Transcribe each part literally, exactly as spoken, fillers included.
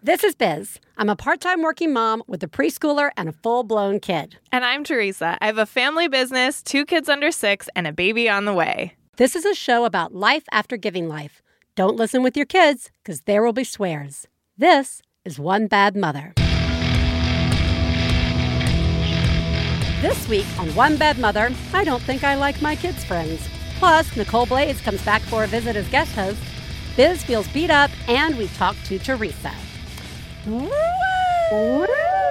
This is Biz. I'm a part-time working mom with a preschooler and a full-blown kid. And I'm Teresa. I have a family business, two kids under six, and a baby on the way. This is a show about life after giving life. Don't listen with your kids, because there will be swears. This is One Bad Mother. This week on One Bad Mother, I don't think I like my kids' friends. Plus, Nicole Blades comes back for a visit as guest host. Biz feels beat up, and we talk to Teresa. Woo! Woo!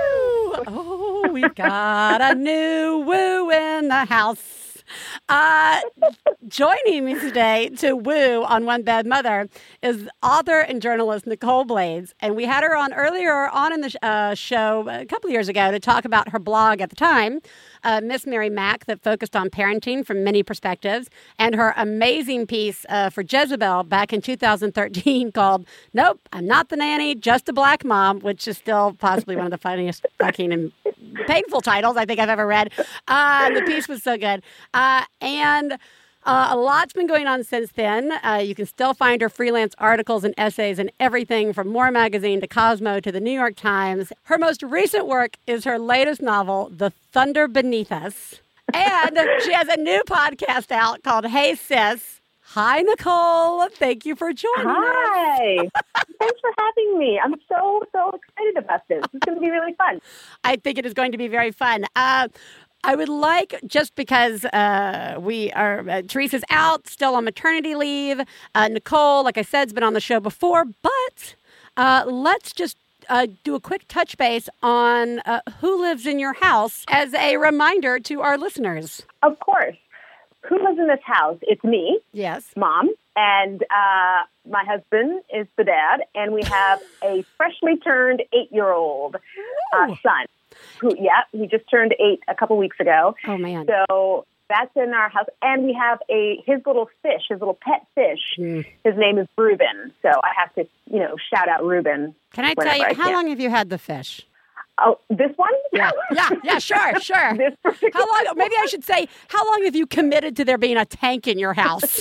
Oh, we've got a new woo in the house. Uh, joining me today to woo on One Bad Mother is author and journalist Nicole Blades. And we had her on earlier on in the sh- uh, show a couple of years ago to talk about her blog at the time, uh, Miss Mary Mac, that focused on parenting from many perspectives, and her amazing piece uh, for Jezebel back in two thousand thirteen called Nope, I'm Not the Nanny, Just a Black Mom, which is still possibly one of the funniest fucking and painful titles I think I've ever read. Uh, the piece was so good. Uh, and uh, a lot's been going on since then. Uh, you can still find her freelance articles and essays and everything from More Magazine to Cosmo to the New York Times. Her most recent work is her latest novel, The Thunder Beneath Us. And she has a new podcast out called Hey Sis. Hi, Nicole. Thank you for joining Hi. us. Hi. Thanks for having me. I'm so, so excited about this. It's going to be really fun. I think it is going to be very fun. Uh, I would like, just because uh, we are, uh, Teresa's out, still on maternity leave. Uh, Nicole, like I said, has been on the show before, but uh, let's just uh, do a quick touch base on uh, who lives in your house as a reminder to our listeners. Of course. Who lives in this house? It's me. Yes. Mom. And uh, my husband is the dad. And we have a freshly turned eight-year-old uh, son. Who, yeah, he just turned eight a couple weeks ago. Oh, man. So that's in our house. And we have a his little fish, his little pet fish. Mm. His name is Reuben. So I have to, you know, shout out Reuben. Can I tell you, I how long have you had the fish? Oh, this one? Yeah, yeah, yeah, sure, sure. This how long? Maybe I should say, how long have you committed to there being a tank in your house?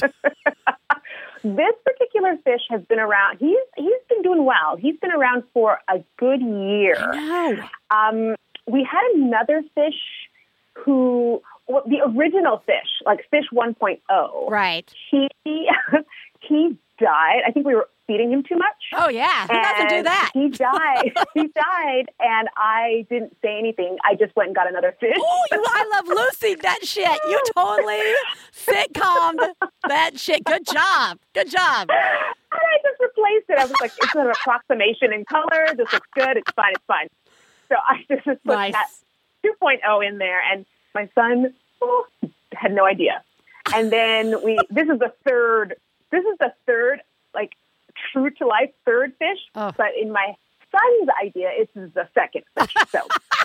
This particular fish has been around. He's he's been doing well. He's been around for a good year. I know. Um, we had another fish who, well, the original fish, like fish one point oh. Right. He he died. I think we were feeding him too much. Oh, yeah. Who doesn't do that? He died. He died, and I didn't say anything. I just went and got another fish. Oh, you, I Love Lucy, that shit. You totally sitcomed that shit. Good job. Good job. And I just replaced it. I was like, it's an approximation in color. This looks good. It's fine. It's fine. So I just put nice. that two point oh in there, and my son oh, had no idea. And then we, this is the third, this is the third, like, true to life third fish, oh. But in my son's idea, it's the second fish. So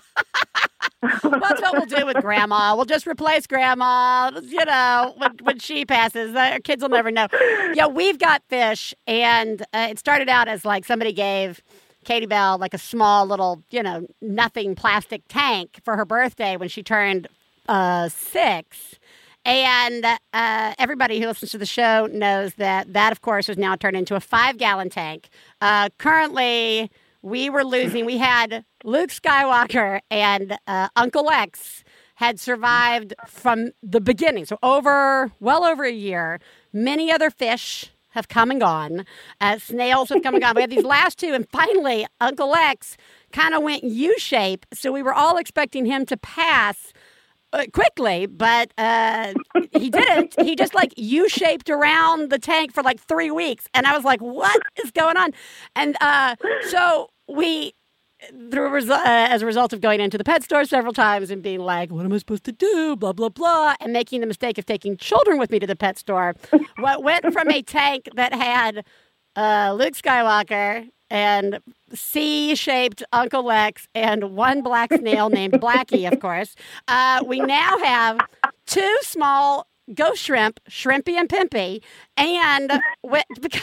that's what we'll do with Grandma. We'll just replace Grandma. You know, when, when she passes, our kids will never know. Yeah, we've got fish, and uh, it started out as like somebody gave Katie Bell like a small little, you know, nothing plastic tank for her birthday when she turned uh, six. And uh, everybody who listens to the show knows that that, of course, was now turned into a five-gallon tank. Uh, currently, we were losing. We had Luke Skywalker and uh, Uncle X had survived from the beginning. So over, well over a year, many other fish have come and gone. Uh, snails have come and gone. We had these last two, and finally, Uncle X kind of went U-shape. So we were all expecting him to pass Uh, quickly, but uh, he didn't. He just like U-shaped around the tank for like three weeks. And I was like, what is going on? And uh, so we, there was, uh, as a result of going into the pet store several times and being like, what am I supposed to do? Blah, blah, blah. And making the mistake of taking children with me to the pet store. What went from a tank that had uh, Luke Skywalker and C-shaped Uncle Lex and one black snail named Blackie, of course. Uh, we now have two small ghost shrimp, Shrimpy and Pimpy, and when,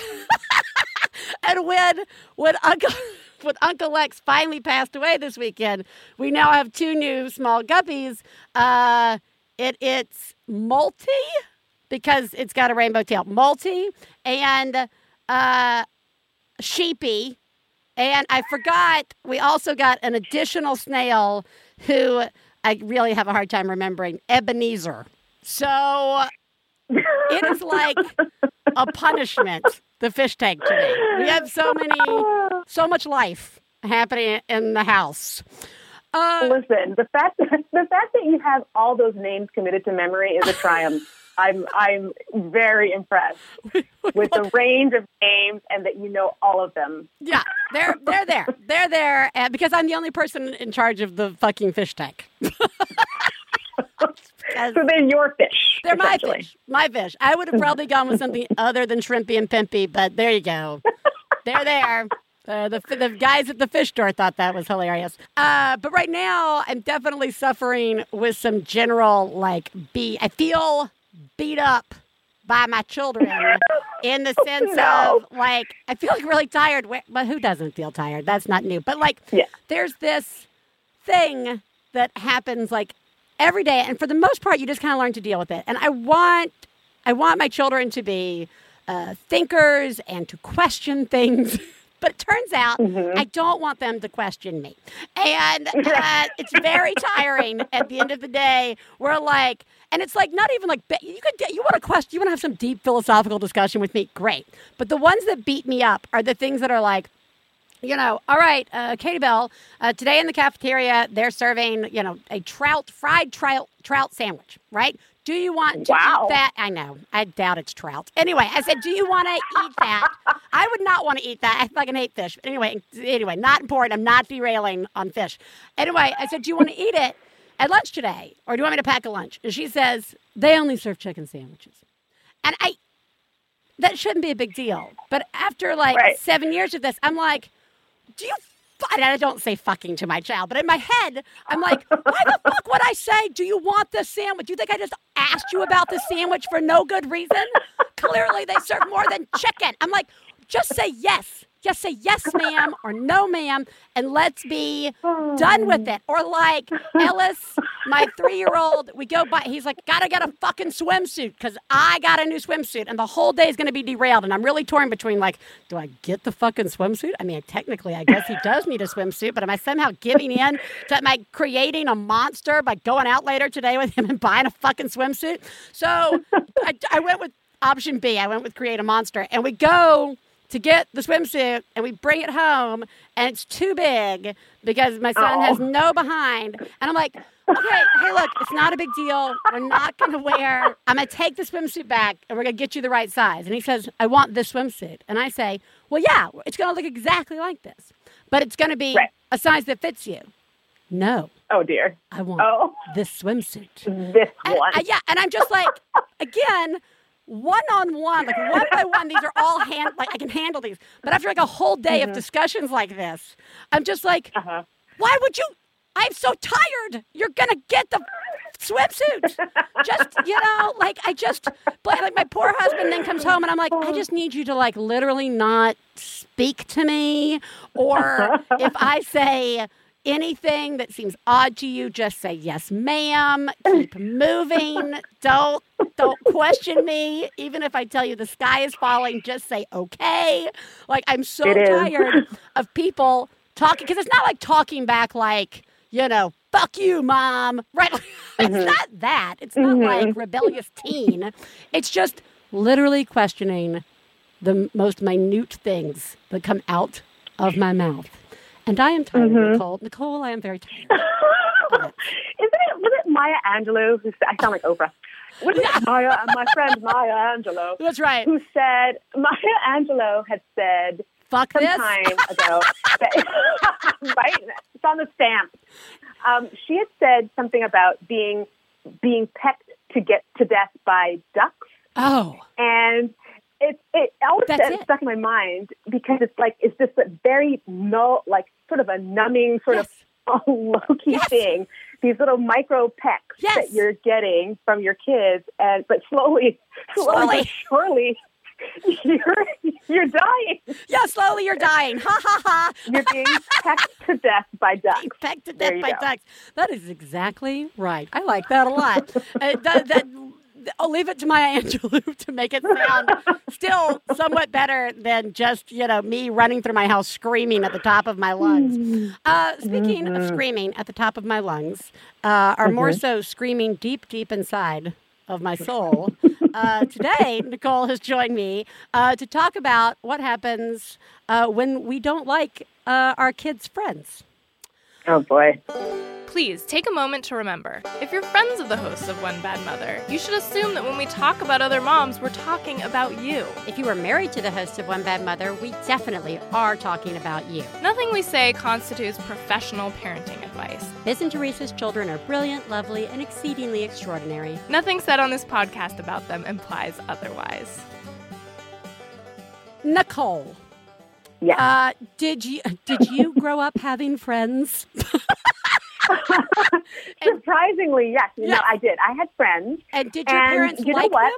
and when when Uncle when Uncle Lex finally passed away this weekend, we now have two new small guppies. Uh, it it's Multi because it's got a rainbow tail, Multi, and uh, Sheepy, And I forgot, we also got an additional snail who I really have a hard time remembering, Ebenezer. So it is like a punishment, the fish tank to me. We have so many, so much life happening in the house. Uh, Listen, the fact that, the fact that you have all those names committed to memory is a triumph. I'm I'm very impressed with the range of names and that you know all of them. Yeah, they're they're there, they're there, and because I'm the only person in charge of the fucking fish tank. So they're your fish. They're my fish. My fish. I would have probably gone with something other than shrimpy and pimpy, but there you go. They're there. Uh, the the guys at the fish store thought that was hilarious. Uh, but right now, I'm definitely suffering with some general, like, beat. I feel beat up by my children in the sense no. of, like, I feel like really tired. But who doesn't feel tired? That's not new. But, like, yeah. there's this thing that happens, like, every day. And for the most part, you just kind of learn to deal with it. And I want, I want my children to be uh, thinkers and to question things. But it turns out mm-hmm. I don't want them to question me. And uh, it's very tiring at the end of the day. We're like, and it's like not even like, you could, you want to question, you want to have some deep philosophical discussion with me? Great. But the ones that beat me up are the things that are like, you know, all right, uh, Katie Bell, uh, today in the cafeteria, they're serving, you know, a trout, fried trout, trout sandwich, right? Do you want to wow. eat that? I know. I doubt it's trout. Anyway, I said, do you want to eat that? I would not want to eat that. I fucking hate fish. But anyway, anyway, not important. I'm not derailing on fish. Anyway, I said, do you want to eat it at lunch today? Or do you want me to pack a lunch? And she says, they only serve chicken sandwiches. And I, that shouldn't be a big deal. But after like right. seven years of this, I'm like, do you I don't say fucking to my child, but in my head, I'm like, why the fuck would I say, do you want this sandwich? Do you think I just asked you about the sandwich for no good reason? Clearly, they serve more than chicken. I'm like, just say yes. Just say yes, ma'am, or no, ma'am, and let's be done with it. Or like Ellis, my three-year-old, we go by, he's like, gotta get a fucking swimsuit because I got a new swimsuit, and the whole day is going to be derailed. And I'm really torn between like, do I get the fucking swimsuit? I mean, technically, I guess he does need a swimsuit, but am I somehow giving in to, am I creating a monster by going out later today with him and buying a fucking swimsuit? So I, I went with option B. I went with create a monster, and we go to get the swimsuit, and we bring it home, and it's too big because my son oh. has no behind. And I'm like, okay, hey, look, it's not a big deal. We're not going to wear, I'm going to take the swimsuit back, and we're going to get you the right size. And he says, I want this swimsuit. And I say, well, yeah, it's going to look exactly like this, but it's going to be right. a size that fits you. No. Oh, dear. I want oh. this swimsuit. This and, one. uh, yeah, and I'm just like, again, one-on-one, like one by one, these are all hand, like I can handle these. But after like a whole day mm-hmm. of discussions like this, I'm just like, uh-huh. why would you? I'm so tired. You're going to get the swimsuit. Just, you know, like I just, but like my poor husband then comes home and I'm like, I just need you to like literally not speak to me. Or if I say anything that seems odd to you, just say yes, ma'am. Keep moving. Don't don't question me. Even if I tell you the sky is falling, just say okay. Like I'm so tired of people talking, because it's not like talking back like, you know, fuck you, mom. Right? It's mm-hmm. not that. It's not mm-hmm. like rebellious teen. It's just literally questioning the most minute things that come out of my mouth. And I am tired, mm-hmm. Nicole. Nicole, I am very tired. Isn't it, was it Maya Angelou who said, I sound like Oprah. Was it Maya, my friend Maya Angelou? That's right. Who said, Maya Angelou had said, fuck some this? time ago, that, right? It's on the stamp. Um, she had said something about being being pecked to get to death by ducks. Oh. And it it always That's st- it. stuck in my mind because it's like it's this very no like sort of a numbing sort yes. of low-key yes. thing. These little micro pecks yes. that you're getting from your kids, and but slowly, slowly, slowly. but surely, you're you're dying. Yeah, slowly you're dying. Ha ha ha. You're being pecked to death by ducks. Being pecked to death by go. ducks. That is exactly right. I like that a lot. uh, that, that I'll leave it to Maya Angelou to make it sound still somewhat better than just, you know, me running through my house screaming at the top of my lungs. Uh, speaking mm-hmm. of screaming at the top of my lungs, uh, or mm-hmm. more so screaming deep, deep inside of my soul, uh, today Nicole has joined me uh, to talk about what happens uh, when we don't like uh, our kids' friends. Oh, boy. Please take a moment to remember, if you're friends of the hosts of One Bad Mother, you should assume that when we talk about other moms, we're talking about you. If you are married to the hosts of One Bad Mother, we definitely are talking about you. Nothing we say constitutes professional parenting advice. Biz and Teresa's children are brilliant, lovely, and exceedingly extraordinary. Nothing said on this podcast about them implies otherwise. Nicole. Yeah. Uh, did you did you grow up having friends? Surprisingly, yes. You yes. know, I did. I had friends. And did your and parents you like know what? them?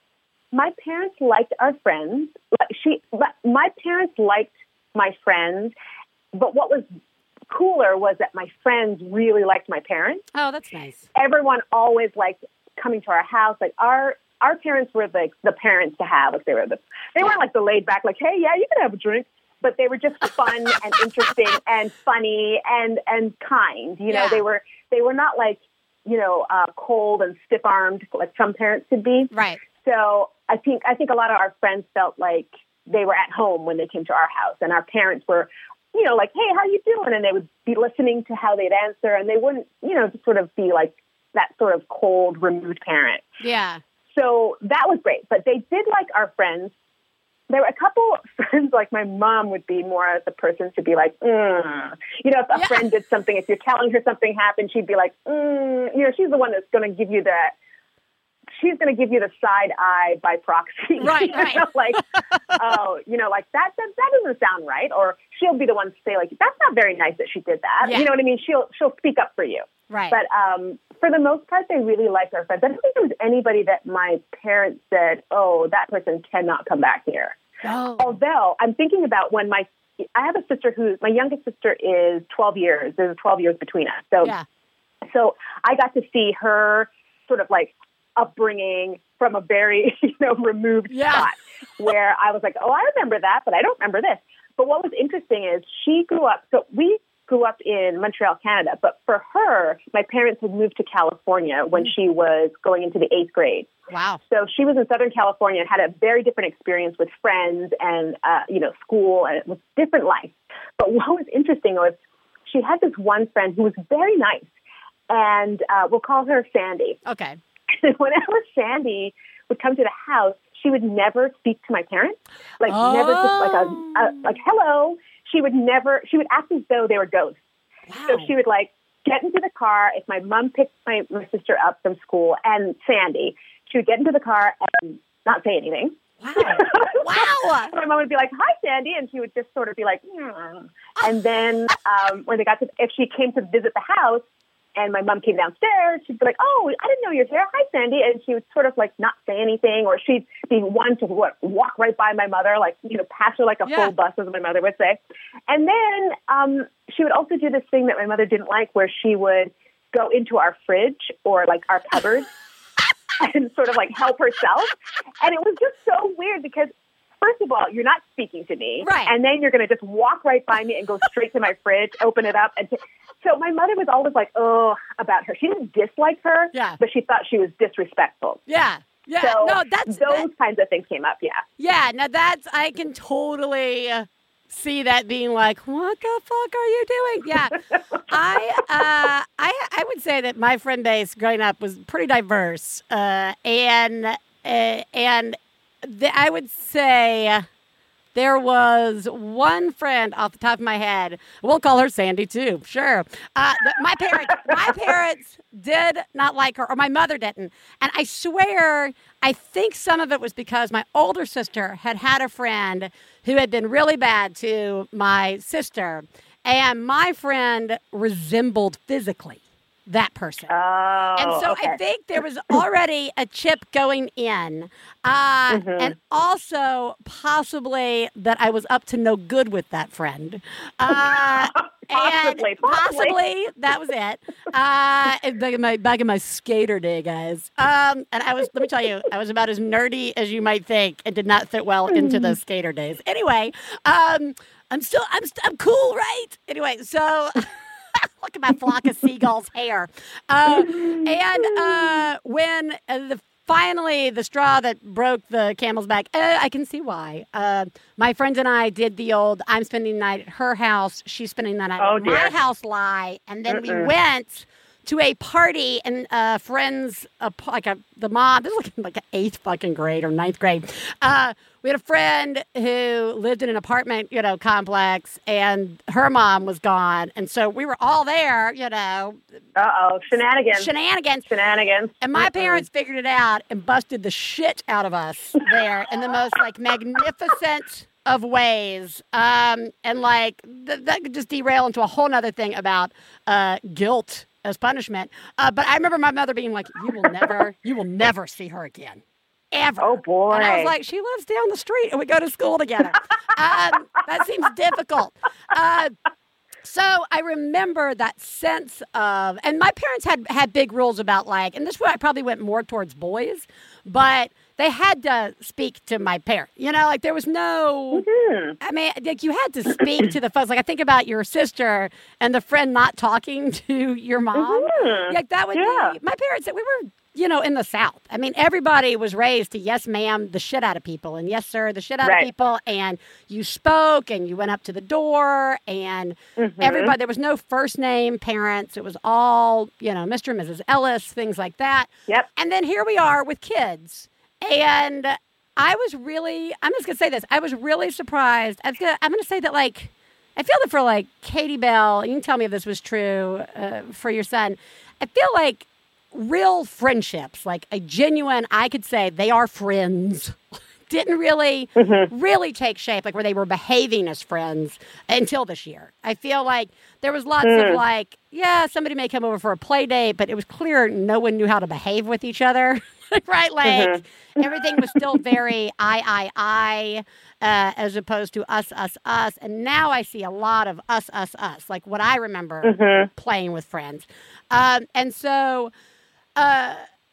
My parents liked our friends. She, my parents liked my friends, but what was cooler was that my friends really liked my parents. Oh, that's nice. Everyone always liked coming to our house. Like our our parents were like the parents to have. Like they were the they weren't like the laid back, like, hey, yeah, you can have a drink. But they were just fun and interesting and funny and, and kind. You know, yeah. they were they were not like, you know, uh, cold and stiff armed like some parents could be. Right. So I think I think a lot of our friends felt like they were at home when they came to our house, and our parents were, you know, like, hey, how you doing? And they would be listening to how they'd answer, and they wouldn't, you know, just sort of be like that sort of cold, removed parent. Yeah. So that was great. But they did like our friends. There were a couple friends, like my mom would be more as a person to be like, mm. you know, if a yeah. friend did something, if you're telling her something happened, she'd be like, mm. you know, she's the one that's going to give you the, she's going to give you the side eye by proxy. Right, you right. know, like, oh, you know, like that, that, that doesn't sound right. Or she'll be the one to say like, that's not very nice that she did that. Yeah. You know what I mean? She'll, she'll speak up for you. Right. But um, for the most part, they really liked our friends. I don't think there was anybody that my parents said, oh, that person cannot come back here. Oh. Although I'm thinking about when my, I have a sister who, my youngest sister is twelve years. There's twelve years between us. So, yeah. so I got to see her sort of like upbringing from a very, you know, removed yeah. spot where I was like, oh, I remember that, but I don't remember this. But what was interesting is she grew up, so we grew up in Montreal, Canada, but for her, my parents had moved to California when she was going into the eighth grade. Wow. So she was in Southern California and had a very different experience with friends and, uh, you know, school, and it was a different life. But what was interesting was she had this one friend who was very nice, and uh, we'll call her Sandy. Okay. And whenever Sandy would come to the house, she would never speak to my parents, like oh. never just like a, a like hello. She would never. She would act as though they were ghosts. Wow. So she would like get into the car if my mom picked my, my sister up from school and Sandy. She would get into the car and not say anything. Wow. Wow. My mom would be like, hi, Sandy. And she would just sort of be like, mm. And then um, when they got to, if she came to visit the house and my mom came downstairs, she'd be like, oh, I didn't know you were here. Hi, Sandy. And she would sort of like not say anything, or she'd be one to what, walk right by my mother, like, you know, pass her like a yeah. full bus, as my mother would say. And then um, she would also do this thing that my mother didn't like, where she would go into our fridge or like our cupboard and sort of like help herself. And it was just so weird because, first of all, you're not speaking to me. Right. And then you're going to just walk right by me and go straight to my fridge, open it up. And t- so my mother was always like, oh, about her. She didn't dislike her, yeah. but she thought she was disrespectful. Yeah. Yeah. So no, that's, those that, kinds of things came up, yeah. Yeah. Now that's, I can totally see that being like, what the fuck are you doing? Yeah. I, uh, I, I would say that my friend base growing up was pretty diverse. Uh, and, uh, and the, I would say there was one friend off the top of my head. We'll call her Sandy too. Sure. Uh, the, my parents, my parents did not like her, or my mother didn't. And I swear, I think some of it was because my older sister had had a friend who had been really bad to my sister. And my friend resembled physically that person. Oh, and so okay. I think there was already a chip going in. Uh, mm-hmm. And also possibly that I was up to no good with that friend. Uh, Possibly, and possibly. possibly that was it. Uh, and back in my back in my skater day, guys. Um, and I was let me tell you, I was about as nerdy as you might think, and did not fit well into those skater days. Anyway, um, I'm still I'm st- I'm cool, right? Anyway, so. Look at my flock of seagulls' hair. Uh, and uh, when uh, the finally the straw that broke the camel's back, uh, I can see why. Uh, my friends and I did the old I'm spending the night at her house, she's spending the night Oh, at dear. my house lie. And then we Mm-mm. went to a party and uh, friends, uh, like a, the mom, this is like, like eighth fucking grade or ninth grade. Uh, we had a friend who lived in an apartment, you know, complex, and her mom was gone. And so we were all there, you know, Uh-oh. Shenanigans. shenanigans. Shenanigans. And my Mm-mm. parents figured it out and busted the shit out of us there in the most like magnificent of ways. Um, and like th- that could just derail into a whole nother thing about uh, guilt as punishment. Uh, but I remember my mother being like, you will never, you will never see her again. Ever. Oh, boy. And I was like, she lives down the street and we go to school together. um, that seems difficult. Uh, So I remember that sense of, and my parents had, had big rules about like, and this way I probably went more towards boys, but they had to speak to my parent. You know, like there was no, Hmm. I mean, like you had to speak to the folks. Like I think about your sister and the friend not talking to your mom. Mhm. Like that would Yeah. be, my parents, we were, you know, in the South. I mean, everybody was raised to yes, ma'am, the shit out of people, and yes, sir, the shit out Right. of people. And you spoke and you went up to the door and Mhm. everybody, there was no first name parents. It was all, you know, Mister and Missus Ellis, things like that. Yep. And then here we are with kids. And I was really, I'm just going to say this. I was really surprised. I was gonna, I'm going to say that, like, I feel that for, like, Katie Bell, you can tell me if this was true uh, for your son. I feel like real friendships, like a genuine, I could say they are friends, didn't really, Mm-hmm. really take shape, like where they were behaving as friends until this year. I feel like there was lots Mm. of like, yeah, somebody may come over for a play date, but it was clear no one knew how to behave with each other, right? Like Mm-hmm. everything was still very I, I, I, uh, as opposed to us, us, us. And now I see a lot of us, us, us, like what I remember Mhm. playing with friends. Um, and so, uh,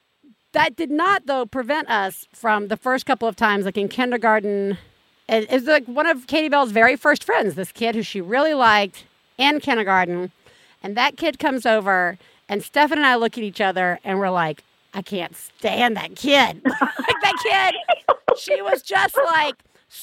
that did not, though, prevent us from the first couple of times, like in kindergarten. It is like one of Katie Bell's very first friends, this kid who she really liked in kindergarten. And that kid comes over, and Stefan and I look at each other, and we're like, I can't stand that kid. Like that kid, she was just like,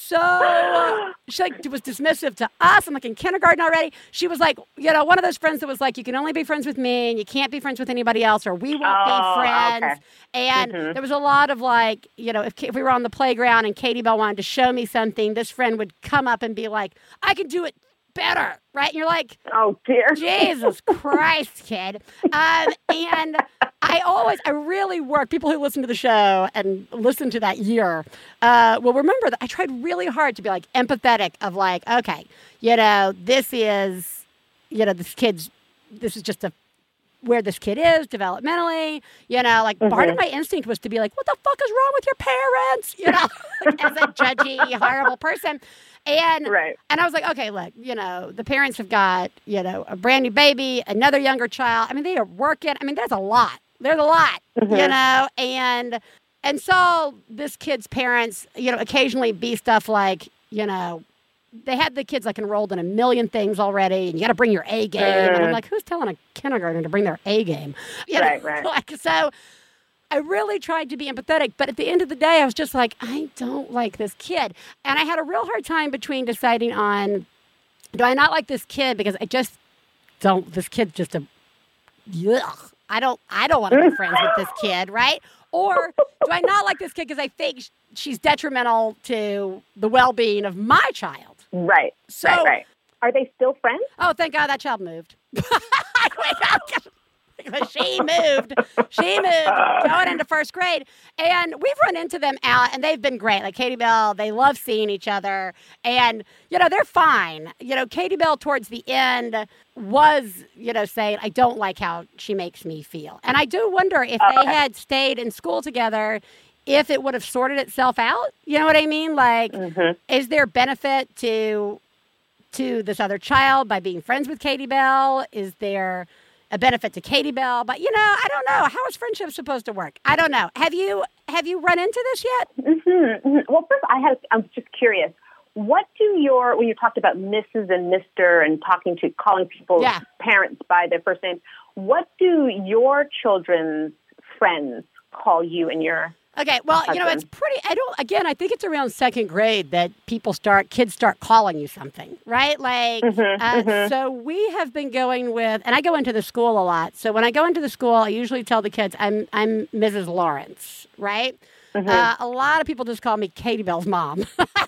so, she like was dismissive to us. I'm like in kindergarten already. She was like, you know, one of those friends that was like, you can only be friends with me and you can't be friends with anybody else or we won't Oh, be friends. okay. And Mhm. there was a lot of like, you know, if, if we were on the playground and Katie Bell wanted to show me something, this friend would come up and be like, I can do it better, right? And you're like, Oh, dear. Jesus Christ, kid. Um, and I always, I really work, people who listen to the show and listen to that year uh, will remember that I tried really hard to be like empathetic of like, okay, you know, this is, you know, this kid's, this is just a, where this kid is developmentally, you know, like part of my instinct was to be like, what the fuck is wrong with your parents? You know, like, as a judgy, horrible person. And Right. and I was like, okay, look, you know, the parents have got, you know, a brand new baby, another younger child. I mean, they are working. I mean, there's a lot. There's a lot, you know, and and so this kid's parents, you know, occasionally be stuff like, you know, they had the kids like enrolled in a million things already, and you got to bring your A game. And I'm like, who's telling a kindergartner to bring their A game? You know, Right, right. Like, so I really tried to be empathetic, but at the end of the day, I was just like, I don't like this kid. And I had a real hard time between deciding on, do I not like this kid because I just don't, this kid's just a, yuck. I don't, I don't want to be friends with this kid, right? Or do I not like this kid because I think sh- she's detrimental to the well-being of my child? Right. So- right, right. Are they still friends? Oh, thank God that child moved. She moved. She moved going into first grade. And we've run into them out, and they've been great. Like Katie Bell, they love seeing each other. And, you know, they're fine. You know, Katie Bell towards the end was, you know, saying, I don't like how she makes me feel. And I do wonder if they had stayed in school together, if it would have sorted itself out. You know what I mean? Like, Mhm. is there benefit to to this other child by being friends with Katie Bell? Is there a benefit to Katie Bell? But, you know, I don't know. How is friendship supposed to work? I don't know. Have you have you run into this yet? Mm-hmm, mm-hmm. Well, first, I have, I'm just curious. What do your, when you talked about Missus and Mister and talking to, calling people's Yeah. parents by their first names, what do your children's friends call you and your Okay, well, you know, it's husband? pretty, I don't, again, I think it's around second grade that people start, kids start calling you something, right? Like, Mm-hmm, uh, mm-hmm. so we have been going with, and I go into the school a lot. So when I go into the school, I usually tell the kids, I'm, I'm Missus Lawrence, right? Mm-hmm. Uh, a lot of people just call me Katie Bell's mom.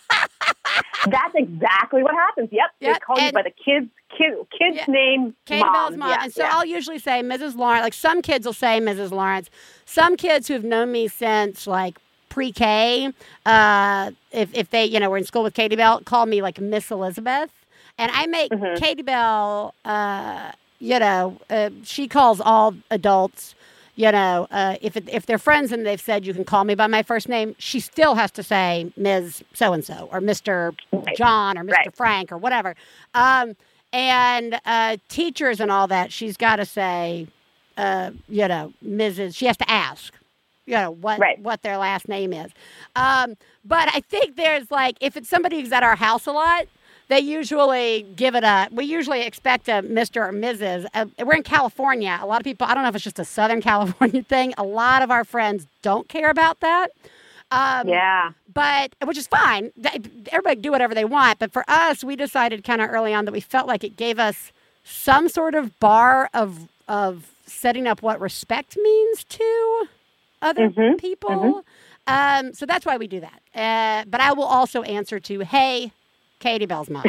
That's exactly what happens. Yep. Yep, They call you and- by the kid's, kid, kid's Yeah. name, Katie mom. Bell's mom. Yeah, and so yeah. I'll usually say Missus Lawrence. Like some kids will say Missus Lawrence. Some kids who've known me since like pre-K, uh, if, if they, you know, were in school with Katie Bell, call me like Miss Elizabeth. And I make Mhm. Katie Bell, uh, you know, uh, she calls all adults, you know, uh, if it, if they're friends and they've said you can call me by my first name, she still has to say Miz So-and-so or Mister Right. John or Mister Right. Frank or whatever. Um, and uh, teachers and all that, she's got to say, uh, you know, Missus She has to ask, you know, what Right. what their last name is. Um, but I think there's like, if it's somebody who's at our house a lot, they usually give it a, we usually expect a Mister or Missus Uh, we're in California. A lot of people, I don't know if it's just a Southern California thing. A lot of our friends don't care about that. Um, Yeah. But, which is fine. Th- Everybody can do whatever they want. But for us, we decided kind of early on that we felt like it gave us some sort of bar of of setting up what respect means to other Mhm, people. Um, so that's why we do that. Uh, but I will also answer to, hey, Katie Bell's mom.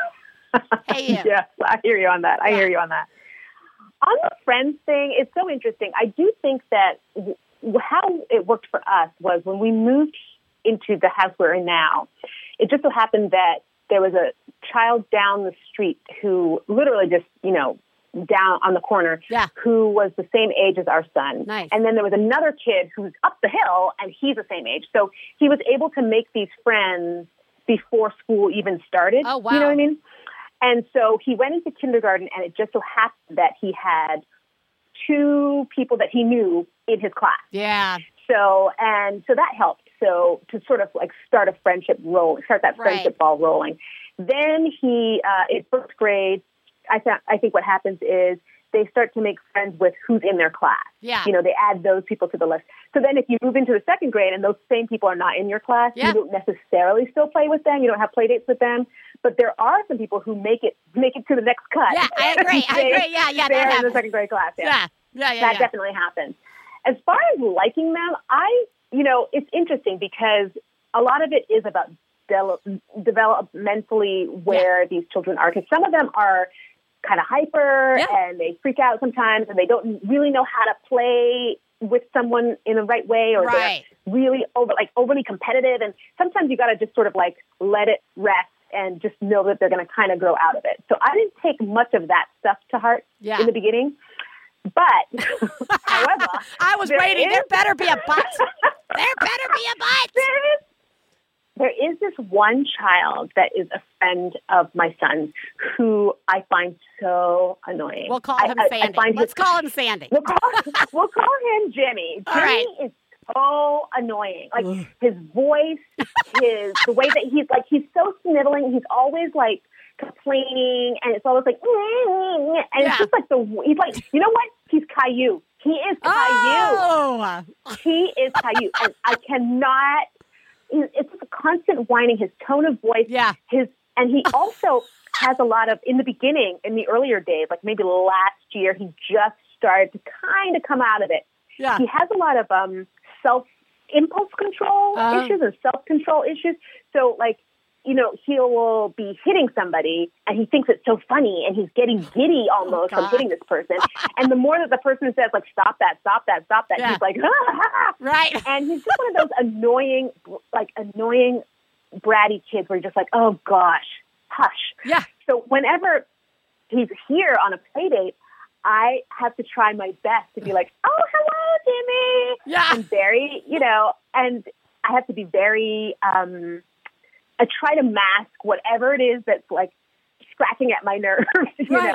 Hey, you. Yes, I hear you on that. I Yeah. hear you on that. On the friends thing, it's so interesting. I do think that w- how it worked for us was when we moved into the house we're in now, it just so happened that there was a child down the street who literally just, you know, down on the corner, Yeah. who was the same age as our son. Nice. And then there was another kid who's up the hill, and he's the same age. So he was able to make these friends before school even started. Oh, wow. You know what I mean? And so he went into kindergarten, and it just so happened that he had two people that he knew in his class. Yeah. So, and so that helped. So to sort of like start a friendship roll, start that Right. friendship ball rolling. Then he, uh, in first grade, I, th- I think what happens is they start to make friends with who's in their class. Yeah. You know, they add those people to the list. So then if you move into the second grade and those same people are not in your class, Yeah. you don't necessarily still play with them. You don't have play dates with them. But there are some people who make it make it to the next cut. Yeah, I agree. I They- agree. Yeah, yeah, that They're in the happens. second grade class. Yeah. Yeah. Yeah, yeah, That yeah. definitely happens. As far as liking them, I, you know, it's interesting because a lot of it is about de- developmentally where these children are. Because some of them are kind of hyper Yeah. and they freak out sometimes and they don't really know how to play with someone in the right way, or Right. they're really over, like overly competitive. And sometimes you got to just sort of like let it rest and just know that they're going to kind of grow out of it. So I didn't take much of that stuff to heart Yeah. in the beginning. But, however, I was there waiting. is- There better be a but. There better be a but. there is there is this one child that is a friend of my son's who I find so annoying. We'll call I- him I- I Sandy. find Let's his- call him Sandy. We'll call, we'll call him Jimmy. All Jimmy right. is so annoying. Like his voice, his the way that he's like he's so sniveling. He's always like complaining, and it's always like, and Yeah. it's just like the he's like, you know what? He's Caillou. He is Caillou. Oh. He is Caillou, and I cannot. It's just a constant whining. His tone of voice, Yeah. his, and he also has a lot of in the beginning, in the earlier days, like maybe last year, he just started to kind of come out of it. Yeah. He has a lot of um, self impulse control Uh-huh. issues and self control issues. So, like, you know, he will be hitting somebody and he thinks it's so funny and he's getting giddy almost Oh, from God. hitting this person. And the more that the person says, like, stop that, stop that, stop that, Yeah. he's like, ah! Right. And he's just one of those annoying, like, annoying, bratty kids where you're just like, oh, gosh, hush. Yeah. So whenever he's here on a play date, I have to try my best to be like, oh, hello, Jimmy. Yeah. And very, you know, and I have to be very, um, I try to mask whatever it is that's like scratching at my nerves, you right. know.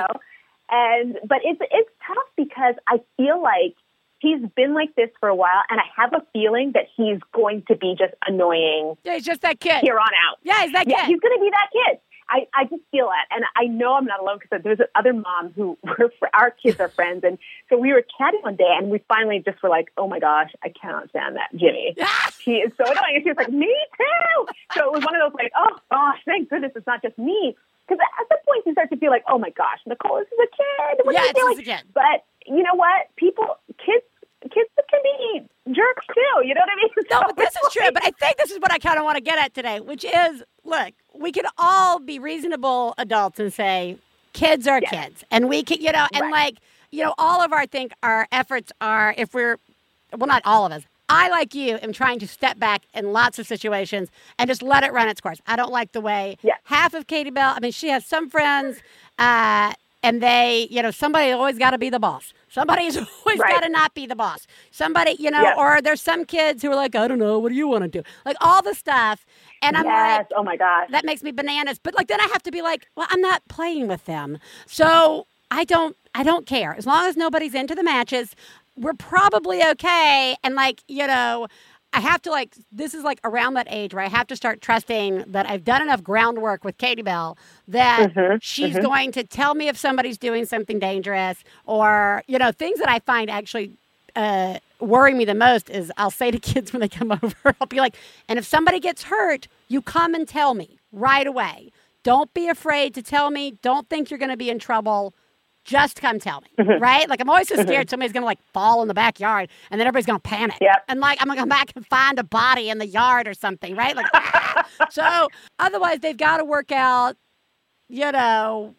And but it's it's tough because I feel like he's been like this for a while, and I have a feeling that he's going to be just annoying. Yeah, he's just that kid. Here on out. Yeah, he's that kid. Yeah, he's going to be that kid. I, I just feel it. And I know I'm not alone because there's other moms who were, our kids are friends. And so we were chatting one day and we finally just were like, oh my gosh, I cannot stand that Jimmy. He is so annoying. And she was like, me too. So it was one of those like, oh gosh, thank goodness it's not just me. Because at some point you start to feel like, oh my gosh, Nicole, this is a kid. What yeah, do you feel it's like? a kid. But you know what? People, kids, kids can be jerks too. You know what I mean? No, So but this is true. But I think this is what I kind of want to get at today, which is, look, we can all be reasonable adults and say kids are yes. kids. And we can, you know, and right. like, you know, all of our think our efforts are, if we're, well, not all of us. I, like you, am trying to step back in lots of situations and just let it run its course. I don't like the way yes. half of Katie Bell, I mean, she has some friends, uh, and they, you know, somebody always got to be the boss. Somebody's always right. got to not be the boss. Somebody, you know, yes. or there's some kids who are like, I don't know, what do you want to do? Like all the stuff. And I'm yes. like, oh my gosh. that makes me bananas. But like, then I have to be like, well, I'm not playing with them. So I don't, I don't care. As long as nobody's into the matches, we're probably okay. And like, you know, I have to like, this is like around that age where I have to start trusting that I've done enough groundwork with Katie Bell that mm-hmm, she's mm-hmm. going to tell me if somebody's doing something dangerous or, you know, things that I find actually uh, worry me the most is I'll say to kids when they come over, I'll be like, and if somebody gets hurt, you come and tell me right away. Don't be afraid to tell me. Don't think you're going to be in trouble. Just come tell me, mm-hmm. right? Like, I'm always so scared mm-hmm. somebody's going to, like, fall in the backyard, and then everybody's going to panic. Yep. And, like, I'm going to come back and find a body in the yard or something, right? Like, ah! So, otherwise, they've got to work out, you know,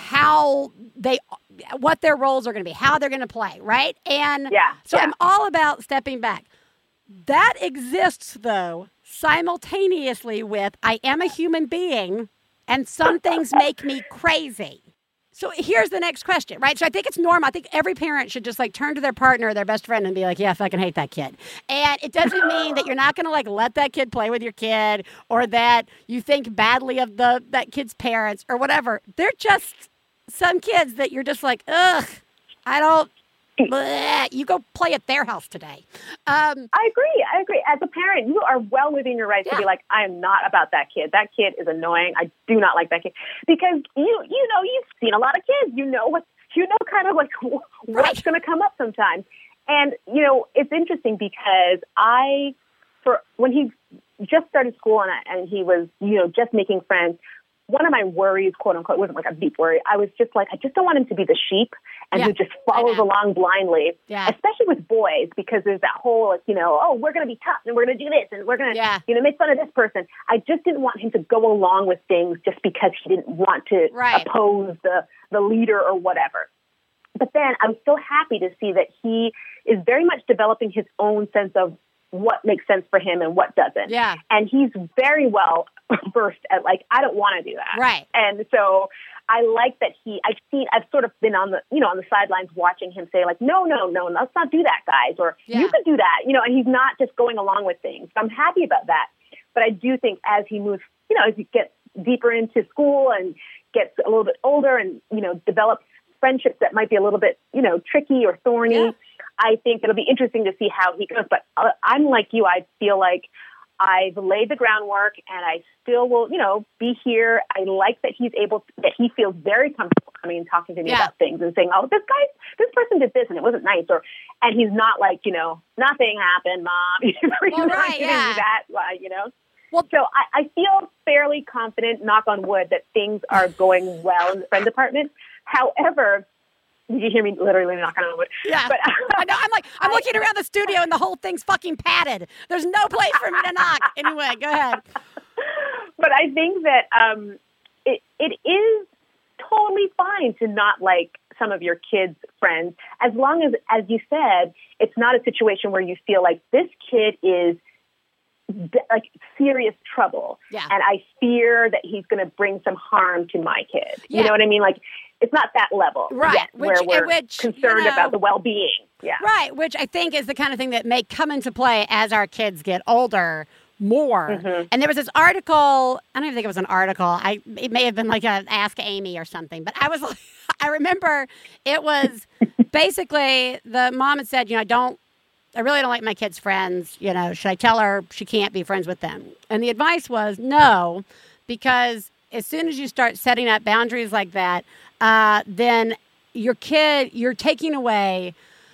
how they, what their roles are going to be, how they're going to play, right? And yeah. so yeah. I'm all about stepping back. That exists, though, simultaneously with I am a human being, and some things make me crazy. So here's the next question, right? So I think it's normal. I think every parent should just like turn to their partner or their best friend and be like, yeah, I fucking hate that kid. And it doesn't mean that you're not going to like let that kid play with your kid or that you think badly of the that kid's parents or whatever. They're just some kids that you're just like, ugh, I don't, bleh, you go play at their house today. Um, I agree. I agree. As a parent, you are well within your rights yeah. to be like, I am not about that kid. That kid is annoying. I do not like that kid. Because you you know, you've seen a lot of kids. You know what you know kind of like what's right. going to come up sometimes. And, you know, it's interesting because I, for when he just started school and, I, and he was, you know, just making friends, one of my worries, quote unquote, wasn't like a deep worry. I was just like, I just don't want him to be the sheep and yeah, who just follows along blindly, yeah. especially with boys, because there's that whole, like, you know, oh, we're going to be tough and we're going to do this and we're going to, yeah. you know, make fun of this person. I just didn't want him to go along with things just because he didn't want to right. oppose the, the leader or whatever. But then I'm so happy to see that he is very much developing his own sense of what makes sense for him and what doesn't. Yeah. And he's very well versed at like, I don't want to do that. Right. And so I like that he, I've seen, I've sort of been on the, you know, on the sidelines watching him say like, no, no, no, let's not do that, guys. Or yeah. you could do that, you know, and he's not just going along with things. So I'm happy about that. But I do think as he moves, you know, as he gets deeper into school and gets a little bit older and, you know, develops friendships that might be a little bit, you know, tricky or thorny, yeah. I think it'll be interesting to see how he goes. But I'm like you. I feel like I've laid the groundwork and I still will, you know, be here. I like that he's able to, that he feels very comfortable coming and talking to me yeah. about things and saying, oh, this guy, this person did this and it wasn't nice. Or, and he's not like, you know, nothing happened, Mom. he's well, not right, doing yeah. that, you know. Well, so I, I feel fairly confident, knock on wood, that things are going well in the friend department. However, did you hear me literally knock on wood? Yeah. But, I know. I'm like, I'm I, looking around the studio and the whole thing's fucking padded. There's no place for me to knock. Anyway, go ahead. But I think that um, it it is totally fine to not like some of your kids' friends, as long as, as you said, it's not a situation where you feel like this kid is like serious trouble. Yeah. And I fear that he's going to bring some harm to my kid. Yeah. You know what I mean? Like, it's not that level right. yet which, where we're which, concerned you know, about the well-being. Yeah. Right, which I think is the kind of thing that may come into play as our kids get older, more. Mm-hmm. And there was this article, I don't even think it was an article. I It may have been like a Ask Amy or something. But I was like, I remember it was basically the mom had said, you know, I don't, I really don't like my kids' friends. You know, should I tell her she can't be friends with them? And the advice was no, because as soon as you start setting up boundaries like that, uh, then your kid, you're taking away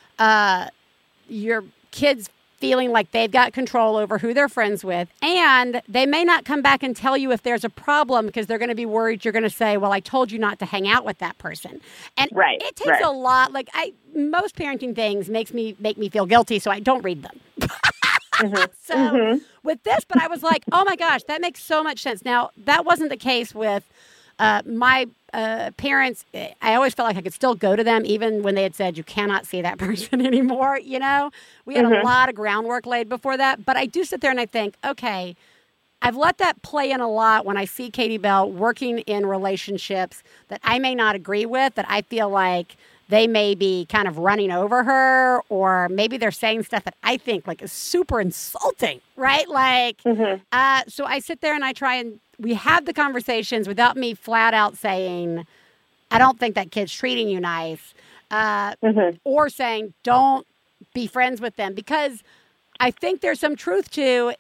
uh, your kids feeling like they've got control over who they're friends with, and they may not come back and tell you if there's a problem because they're going to be worried you're going to say, well, I told you not to hang out with that person. And right, it takes right. a lot. Like I, most parenting things makes me make me feel guilty, so I don't read them. mm-hmm. So mm-hmm. with this, but I was like, oh my gosh, that makes so much sense. Now, that wasn't the case with uh, my uh, parents. I always felt like I could still go to them even when they had said you cannot see that person anymore. You know, we had mm-hmm. a lot of groundwork laid before that. But I do sit there and I think, okay, I've let that play in a lot when I see Katie Bell working in relationships that I may not agree with, that I feel like they may be kind of running over her, or maybe they're saying stuff that I think like is super insulting, right? Like, mm-hmm. uh, so I sit there and I try and we have the conversations without me flat out saying, I don't think that kid's treating you nice, uh, mm-hmm. or saying, don't be friends with them. Because I think there's some truth to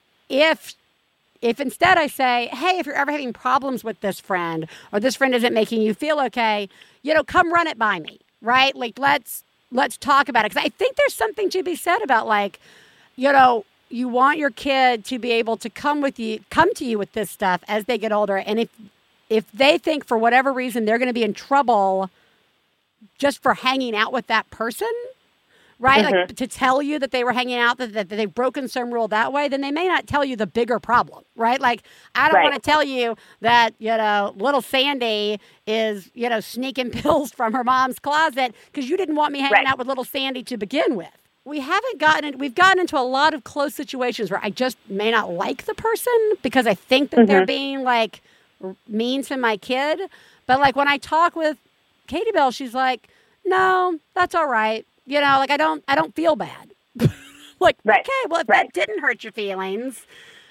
if, if instead I say, hey, if you're ever having problems with this friend or this friend isn't making you feel okay, you know, come run it by me, right? Like, let's, let's talk about it. Because I think there's something to be said about like, you know, you want your kid to be able to come with you, come to you with this stuff as they get older. And if if they think for whatever reason they're going to be in trouble just for hanging out with that person, right? Mm-hmm. Like to tell you that they were hanging out, that, that they've broken some rule that way, then they may not tell you the bigger problem, right? Like, I don't right. want to tell you that, you know, little Sandy is, you know, sneaking pills from her mom's closet because you didn't want me hanging right. out with little Sandy to begin with. We haven't gotten in, we've gotten into a lot of close situations where I just may not like the person because I think that mm-hmm. they're being like mean to my kid. But like when I talk with Katie Bell, she's like, no, that's all right. You know, like I don't, I don't feel bad. Like, right. okay, well, if right. that didn't hurt your feelings,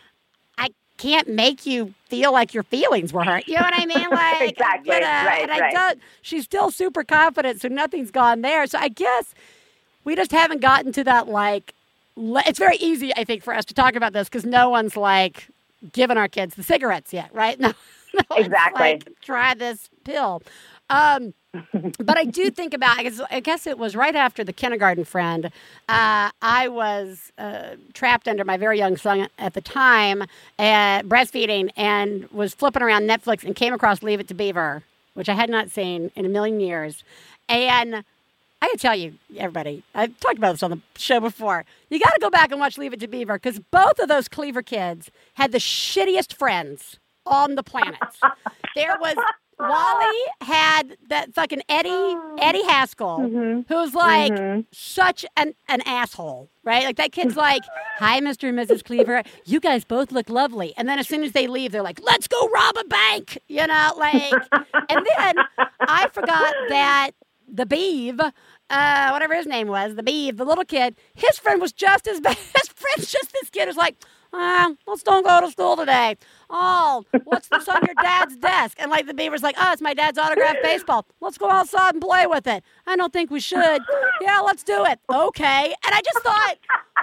I can't make you feel like your feelings were hurt. You know what I mean? Like, exactly. You know, right. and I right. don't, she's still super confident, so nothing's gone there. So I guess we just haven't gotten to that, like, le- it's very easy, I think, for us to talk about this because no one's, like, giving our kids the cigarettes yet, right? No, no exactly. Like, try this pill. Um, but I do think about, I guess, I guess it was right after the kindergarten friend, uh, I was uh, trapped under my very young son at the time, uh, breastfeeding, and was flipping around Netflix and came across Leave It to Beaver, which I had not seen in a million years. And I can tell you, everybody, I've talked about this on the show before. You got to go back and watch Leave It to Beaver because both of those Cleaver kids had the shittiest friends on the planet. There was Wally had that fucking Eddie Eddie Haskell, mm-hmm. who was like mm-hmm. such an, an asshole, right? Like that kid's like, hi, Mister and Missus Cleaver, you guys both look lovely. And then as soon as they leave, they're like, let's go rob a bank, you know, like. And then I forgot that the Beeve, uh, whatever his name was, the Beeve, the little kid, his friend was just as bad. His friend's just this kid who's like, ah, let's don't go to school today. Oh, what's this on your dad's desk? And like the Beaver's like, oh, it's my dad's autographed baseball. Let's go outside and play with it. I don't think we should. Yeah, let's do it. Okay. And I just thought,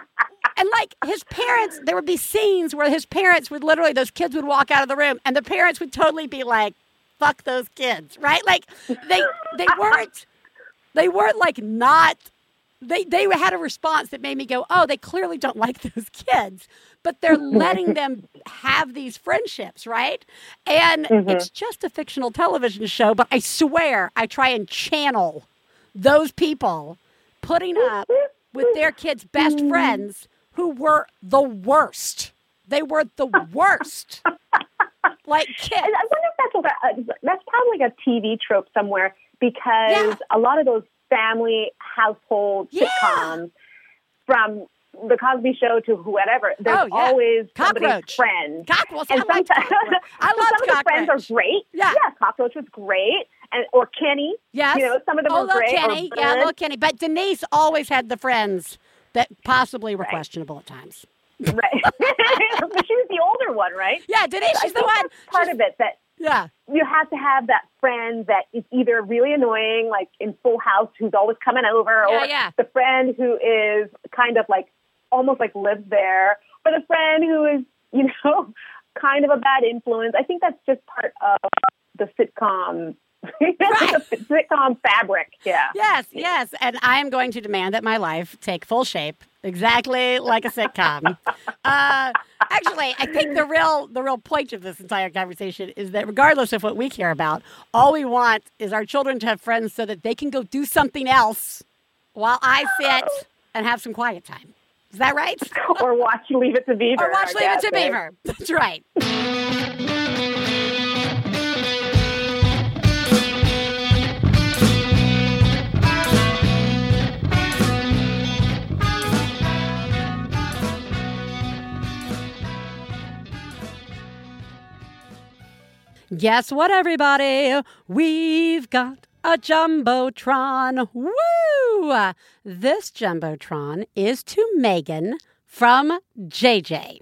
and like his parents, there would be scenes where his parents would literally, those kids would walk out of the room and the parents would totally be like, fuck those kids, right? Like they they weren't, they weren't like not, they, they had a response that made me go, oh, they clearly don't like those kids. But they're letting them have these friendships, right? And mm-hmm. it's just a fictional television show, but I swear I try and channel those people putting up with their kids' best friends who were the worst. They were the worst. Like kids. I wonder if that's, a, that's probably like a T V trope somewhere because yeah. a lot of those family household yeah. sitcoms from The Cosby Show to whoever, there's oh, yeah. always Cockroach. somebody's friend. Cockroach. And I love Cockroach. I love so some Cockroach. of the friends are great. Yeah. yeah, Cockroach was great. And or Kenny. Yes. You know, some of them oh, were great. Kenny. Yeah, little Kenny. But Denise always had the friends that possibly were right. questionable at times. Right. But she was the older one, right? Yeah, Denise, she's I the think one. that's part she's, of it that yeah. you have to have that friend that is either really annoying, like in Full House, who's always coming over, Yeah, or yeah. the friend who is kind of like almost like lives there, or the friend who is, you know, kind of a bad influence. I think that's just part of the sitcom. Right. The sitcom fabric, yeah. Yes, yes. And I am going to demand that my life take full shape, exactly like a sitcom. uh, actually, I think the real the real point of this entire conversation is that regardless of what we care about, all we want is our children to have friends so that they can go do something else while I sit and have some quiet time. Is that right? Or watch Leave It to Beaver. Or watch I Leave guess, It to right? Beaver. That's right. Guess what, everybody? We've got a Jumbotron. Woo! This Jumbotron is to Megan from J J.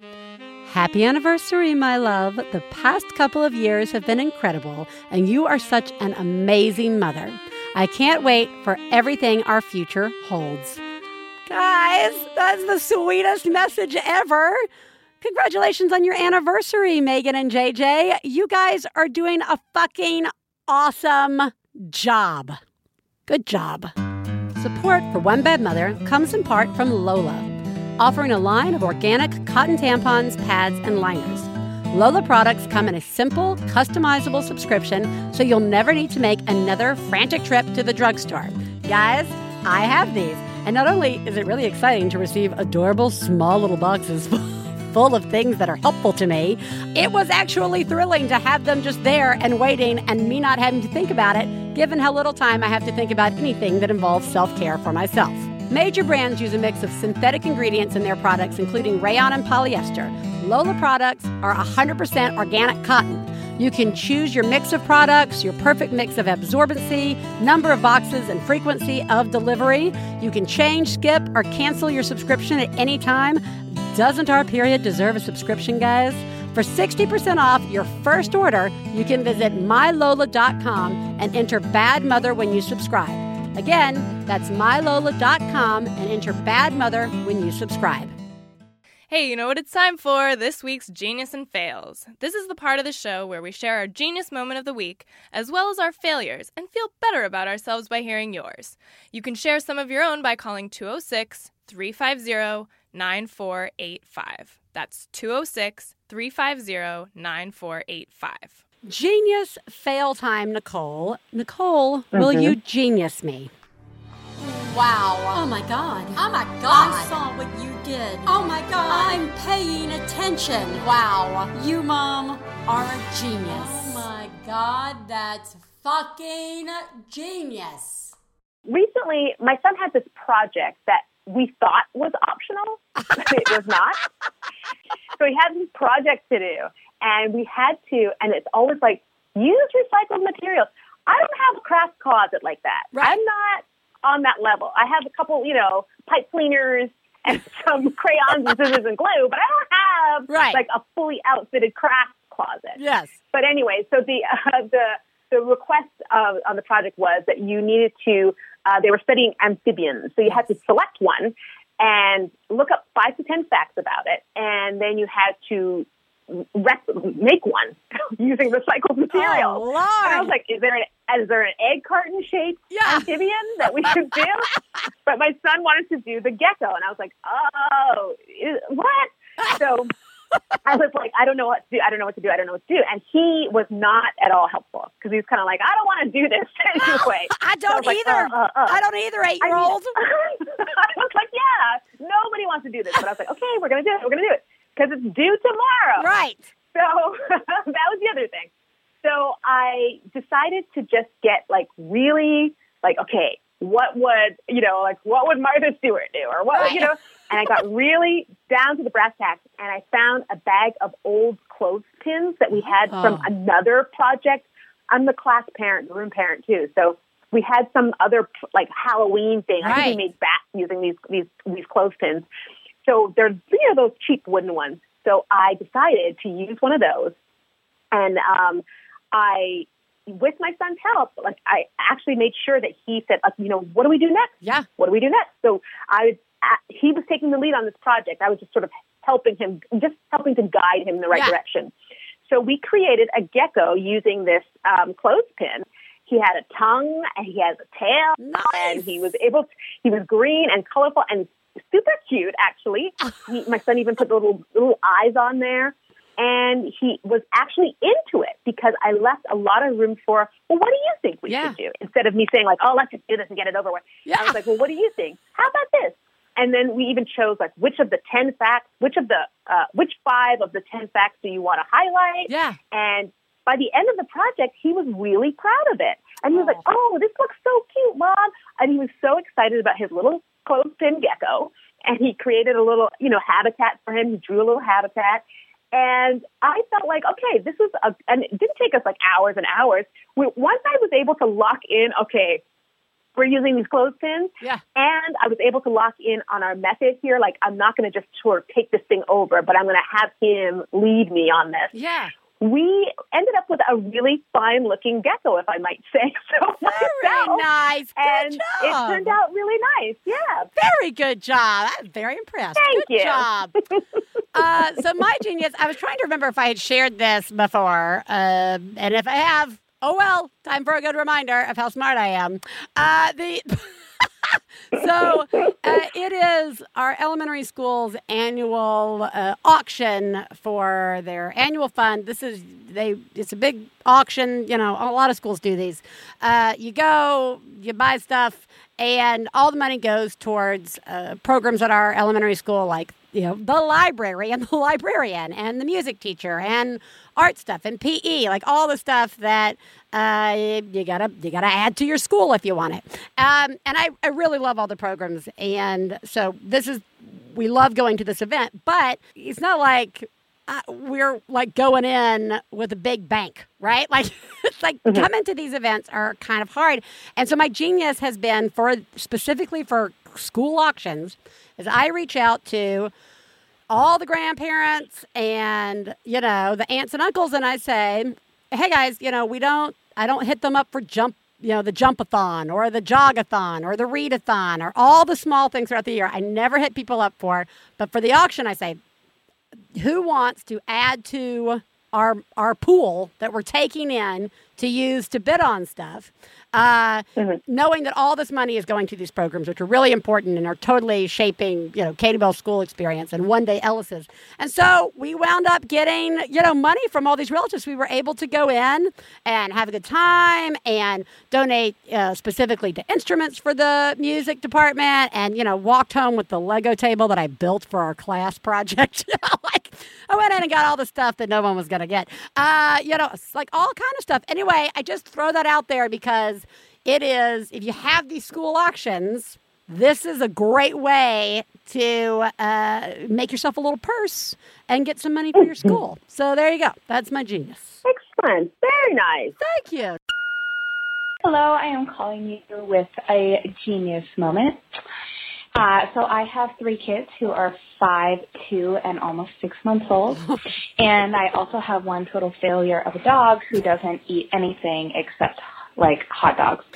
Happy anniversary, my love. The past couple of years have been incredible, and you are such an amazing mother. I can't wait for everything our future holds. Guys, that's the sweetest message ever. Congratulations on your anniversary, Megan and J J. You guys are doing a fucking awesome job. Good job. Support for One Bad Mother comes in part from Lola, offering a line of organic cotton tampons, pads, and liners. Lola products come in a simple, customizable subscription, so you'll never need to make another frantic trip to the drugstore. Guys, I have these. And not only is it really exciting to receive adorable, small little boxes full of things that are helpful to me, it was actually thrilling to have them just there and waiting and me not having to think about it, given how little time I have to think about anything that involves self-care for myself. Major brands use a mix of synthetic ingredients in their products, including rayon and polyester. Lola products are one hundred percent organic cotton. You can choose your mix of products, your perfect mix of absorbency, number of boxes, and frequency of delivery. You can change, skip, or cancel your subscription at any time. Doesn't our period deserve a subscription, guys? For sixty percent off your first order, you can visit my lola dot com and enter Bad Mother when you subscribe. Again, that's my lola dot com and enter Bad Mother when you subscribe. Hey, you know what it's time for? This week's Genius and Fails. This is the part of the show where we share our genius moment of the week, as well as our failures, and feel better about ourselves by hearing yours. You can share some of your own by calling two oh six, three five zero, nine four eight five. That's two oh six, three five zero, nine four eight five. Genius fail time, Nicole. Nicole, Mm-hmm. will you genius me? Wow. Oh my God. Oh my God. I saw what you did. Oh my God. I'm paying attention. Wow. You, Mom, are a genius. Oh my God, that's fucking genius. Recently, my son had this project that we thought was optional, but it was not. So he had this project to do, and we had to, and it's always like, use recycled materials. I don't have a craft closet like that. Right. I'm not on that level. I have a couple, you know, pipe cleaners and some crayons and scissors and glue, but I don't have Right. like a fully outfitted craft closet. Yes. But anyway, so the uh, the the request uh, on the project was that you needed to. Uh, they were studying amphibians, so you had to select one and look up five to ten facts about it, and then you had to rep- make one using recycled material. Oh, Lord. And I was like, "Is there an is there an egg carton shaped Yeah. amphibian that we could do?" But my son wanted to do the gecko, and I was like, "Oh, is, what?" So I was like, I don't know what to do. I don't know what to do. I don't know what to do. And he was not at all helpful because he was kind of like, I don't want to do this anyway. I So don't was like, either. uh, uh, uh. I don't either, I mean, eight-year-old. I was like, yeah, nobody wants to do this. But I was like, okay, we're going to do it. We're going to do it because it's due tomorrow. Right. So that was the other thing. So I decided to just get like really like, okay, what would, you know, like what would Martha Stewart do or what, Right. you know, and I got really down to the brass tacks and I found a bag of old clothespins that we had Oh. from another project. I'm the class parent, the room parent too. So we had some other like Halloween thing. I think Right. we made bats using these, these, these clothespins. So they're, you know, those cheap wooden ones. So I decided to use one of those. And um, I, with my son's help, like I actually made sure that he said, like, you know, what do we do next? Yeah. What do we do next? So I, he was taking the lead on this project. I was just sort of helping him, just helping to guide him in the right yeah. direction. So we created a gecko using this um, clothespin. He had a tongue and he has a tail, nice. and he was able to, he was green and colorful and super cute, actually. He, my son even put little little eyes on there, and he was actually into it because I left a lot of room for, well, what do you think we yeah. should do? Instead of me saying like, oh, let's just do this and get it over with. Yeah. I was like, well, what do you think? How about this? And then we even chose like which of the ten facts, which of the, uh, which five of the ten facts do you want to highlight? Yeah. And by the end of the project, he was really proud of it. And he was like, oh, this looks so cute, Mom. And he was so excited about his little clothespin gecko. And he created a little, you know, habitat for him. He drew a little habitat. And I felt like, okay, this was, a, and it didn't take us like hours and hours. We, once I was able to lock in, okay, we're using these clothespins. Yeah. And I was able to lock in on our method here. Like, I'm not going to just sort of take this thing over, but I'm going to have him lead me on this. Yeah. We ended up with a really fine-looking gecko, if I might say so myself. Very nice. Good and job. it turned out really nice. Yeah. Very good job. I'm very impressed. Thank good you. job. uh, so my genius, I was trying to remember if I had shared this before. Uh, and if I have, oh well, time for a good reminder of how smart I am. Uh, the... So uh, it is our elementary school's annual uh, auction for their annual fund. This is they. It's a big auction. You know, a lot of schools do these. Uh, you go, you buy stuff, and all the money goes towards uh, programs at our elementary school, like you know the library and the librarian and the music teacher and art stuff and P E, like all the stuff that uh, you gotta you gotta add to your school if you want it. Um, and I, I really love all the programs, and so this is we love going to this event, but it's not like uh, we're like going in with a big bank, right? Like it's like mm-hmm. coming to these events are kind of hard, and so my genius has been for specifically for school auctions, is I reach out to all the grandparents and, you know, the aunts and uncles, and I say, hey, guys, you know, we don't, I don't hit them up for jump, you know, the jump-a-thon or the jog-a-thon or the read-a-thon or all the small things throughout the year. I never hit people up for, but for the auction, I say, who wants to add to our our pool that we're taking in to use to bid on stuff, uh, mm-hmm. knowing that all this money is going to these programs, which are really important and are totally shaping, you know, Katie Bell's school experience and one day Ellis's. And so we wound up getting, you know, money from all these relatives. We were able to go in and have a good time and donate uh, specifically to instruments for the music department, and, you know, walked home with the Lego table that I built for our class project. Like, I went in and got all the stuff that no one was going to get. Uh, you know, it's like all kind of stuff. Anyway, I just throw that out there because it is, if you have these school auctions, this is a great way to uh, make yourself a little purse and get some money for your school. So there you go. That's my genius. Excellent. Very nice. Thank you. Hello, I am calling you with a genius moment. Uh, so I have three kids who are five, two, and almost six months old. And I also have one total failure of a dog who doesn't eat anything except, like, hot dogs.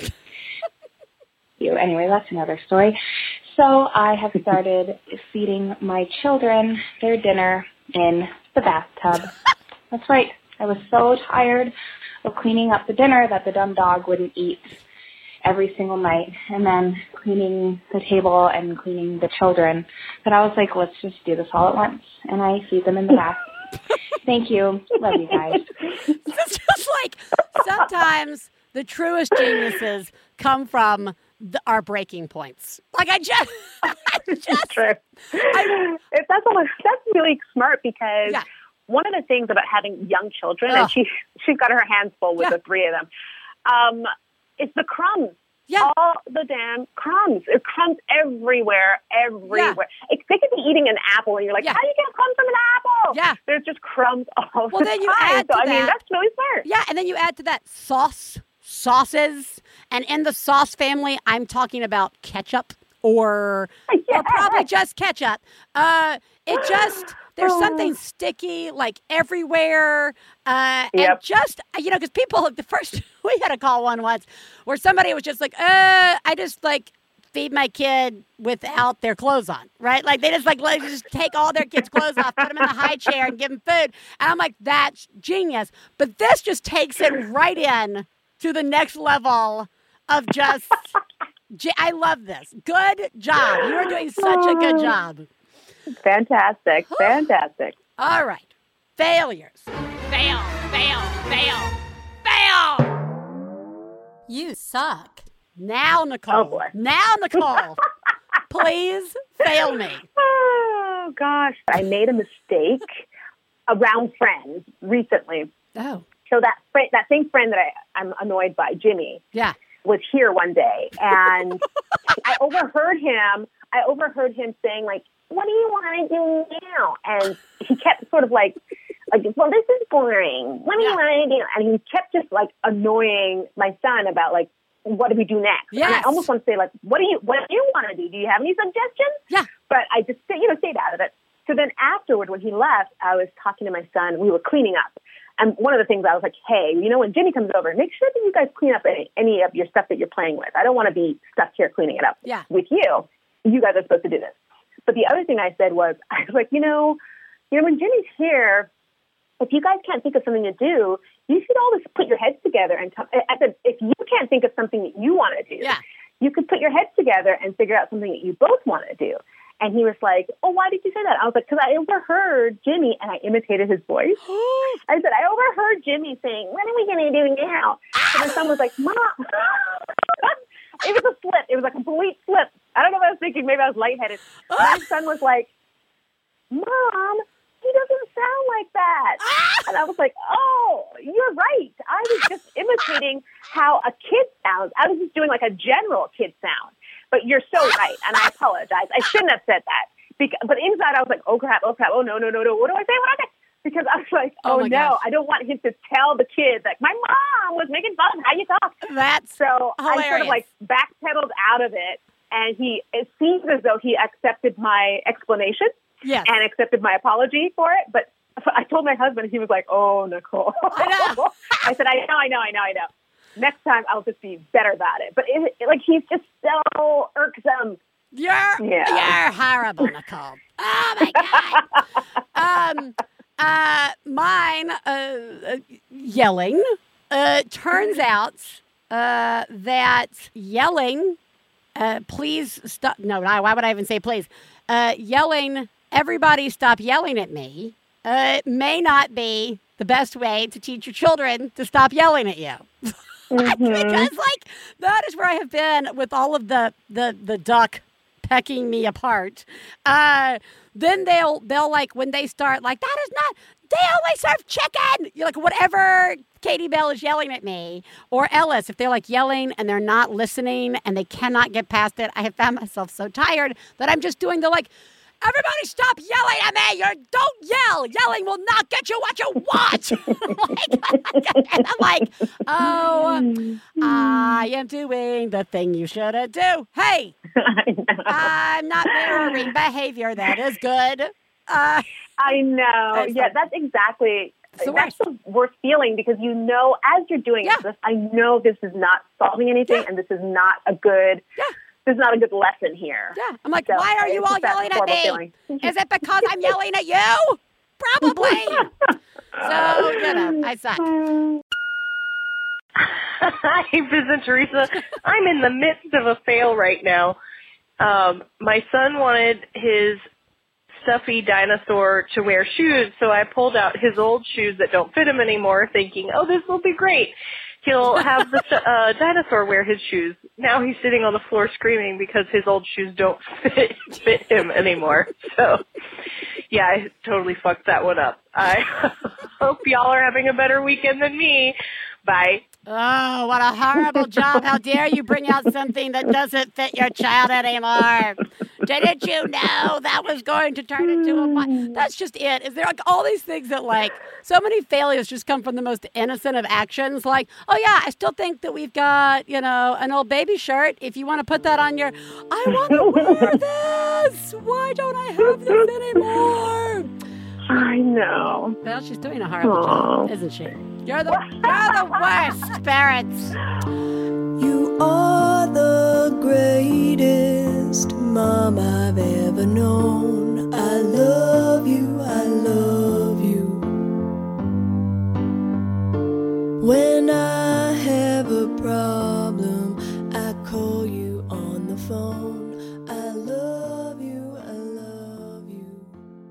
You. Anyway, that's another story. So I have started feeding my children their dinner in the bathtub. That's right. I was so tired of cleaning up the dinner that the dumb dog wouldn't eat every single night, and then cleaning the table and cleaning the children. But I was like, let's just do this all at once. And I feed them in the bath. Thank you. Love you guys. It's just like sometimes the truest geniuses come from the, our breaking points. Like I just, I just True. I, If that's all, that's really smart because yeah. one of the things about having young children, Ugh. and she she's got her hands full with Yeah. the three of them. Um, It's the crumbs. Yeah. All the damn crumbs. It crumbs everywhere, everywhere. Yeah. It, they could be eating an apple, and you're like, Yeah. how do you get crumbs from an apple? Yeah. There's just crumbs all Well, the then time. you add so, to I mean, that- that's really smart. Yeah, and then you add to that sauce, sauces, and in the sauce family, I'm talking about ketchup. or, Yes. or probably just ketchup. Uh, it just, there's something sticky, like, everywhere. Uh, Yep. And just, you know, because people, the first, we had a call one once where somebody was just like, uh, I just, like, feed my kid without their clothes on, right? Like, they just, like, like, just take all their kids' clothes off, put them in the high chair, and give them food. And I'm like, that's genius. But this just takes it right in to the next level of just, I love this. Good job. You are doing such a good job. Fantastic. Fantastic. All right. Failures. Fail, fail, fail, fail! You suck. Now, Nicole. Oh, boy. Now, Nicole. Please fail me. Oh, gosh. I made a mistake around friends recently. Oh. So that friend, that same friend that I, I'm annoyed by, Jimmy, Yeah. was here one day, and I overheard him. I overheard him saying, like, "What do you want to do now?" And he kept sort of like, like, "Well, this is boring. What do Yeah. you want to do?" And he kept just like annoying my son about like, what do we do next? Yes. And I almost want to say, like, what do you what do you want to do? Do you have any suggestions? Yeah. But I just, you know, stayed out of it. So then afterward, when he left, I was talking to my son. We were cleaning up. And one of the things I was like, hey, you know, when Jimmy comes over, make sure that you guys clean up any, any of your stuff that you're playing with. I don't want to be stuck here cleaning it up Yeah. with you. You guys are supposed to do this. But the other thing I said was, I was like, you know, you know, when Jimmy's here, if you guys can't think of something to do, you should always put your heads together. And t- I said, if you can't think of something that you want to do, Yeah. you could put your heads together and figure out something that you both want to do. And he was like, oh, why did you say that? I was like, because I overheard Jimmy, and I imitated his voice. I said, I overheard Jimmy saying, what are we going to do now? And my son was like, Mom. It was a slip. It was a complete slip. I don't know what I was thinking. Maybe I was lightheaded. My son was like, Mom, he doesn't sound like that. And I was like, oh, you're right. I was just imitating how a kid sounds. I was just doing like a general kid sound. But you're so right, and I apologize. I shouldn't have said that. Because, but inside, I was like, oh, crap, oh, crap, oh, no, no, no, no. What do I say? What do I say? Because I was like, Oh, oh, my no, gosh. I don't want him to tell the kids, like, my mom was making fun of how you talk. That's So I sort hilarious. of like backpedaled out of it, and he, it seems as though he accepted my explanation yes. and accepted my apology for it. But I told my husband, he was like, oh, Nicole. I know. I said, I know, I know, I know, I know. Next time, I'll just be better about it. But it, it, like, he's just so irksome. You're Yeah. you're horrible, Nicole. Oh my god. um, uh, mine, uh, uh, yelling. Uh, turns out uh, that yelling. Uh, please stop. No, no, why would I even say please? Uh, yelling. Everybody, stop yelling at me. Uh, it may not be the best way to teach your children to stop yelling at you. Mm-hmm. Because, like, that is where I have been with all of the the, the duck pecking me apart. Uh, then they'll they'll like when they start like that is not. They only serve chicken. You're like whatever. Katie Bell is yelling at me, or Ellis, if they're like yelling and they're not listening and they cannot get past it. I have found myself so tired that I'm just doing the like. Everybody stop yelling at me. You're, don't yell. Yelling will not get you what you want. And I'm like, oh, I am doing the thing you shouldn't do. Hey, I know. I'm not mirroring behavior. That is good. Uh, I know. That's Yeah, fine. that's exactly, It's the that's worst. the worst feeling because you know, as you're doing Yeah. it, this, I know this is not solving anything Yeah. and this is not a good, Yeah. this is not a good lesson here. yeah. I'm like, So, why are you it's all just that yelling at horrible me? feeling. Is it because I'm yelling at you? Probably. So, you know, I suck. Hi, Biz and Teresa. I'm in the midst of a fail right now. Um, my son wanted his stuffy dinosaur to wear shoes, so I pulled out his old shoes that don't fit him anymore, thinking, oh, this will be great. He'll have the st- uh, dinosaur wear his shoes. Now he's sitting on the floor screaming because his old shoes don't fit, fit him anymore. So, yeah, I totally fucked that one up. I hope y'all are having a better weekend than me. Bye. Oh, what a horrible job. How dare you bring out something that doesn't fit your child anymore? Didn't you know that was going to turn into a fight? That's just it. Is there like all these things that like so many failures just come from the most innocent of actions? Like, oh yeah, I still think that we've got, you know, an old baby shirt. If you want to put that on your, I want to wear this. Why don't I have this anymore? I know. Well, she's doing a horrible Aww. job, isn't she? You're the, you're the worst parents. You are the greatest mom I've ever known. I love you, I love you. When I have a problem, I call you on the phone. I love you, I love you.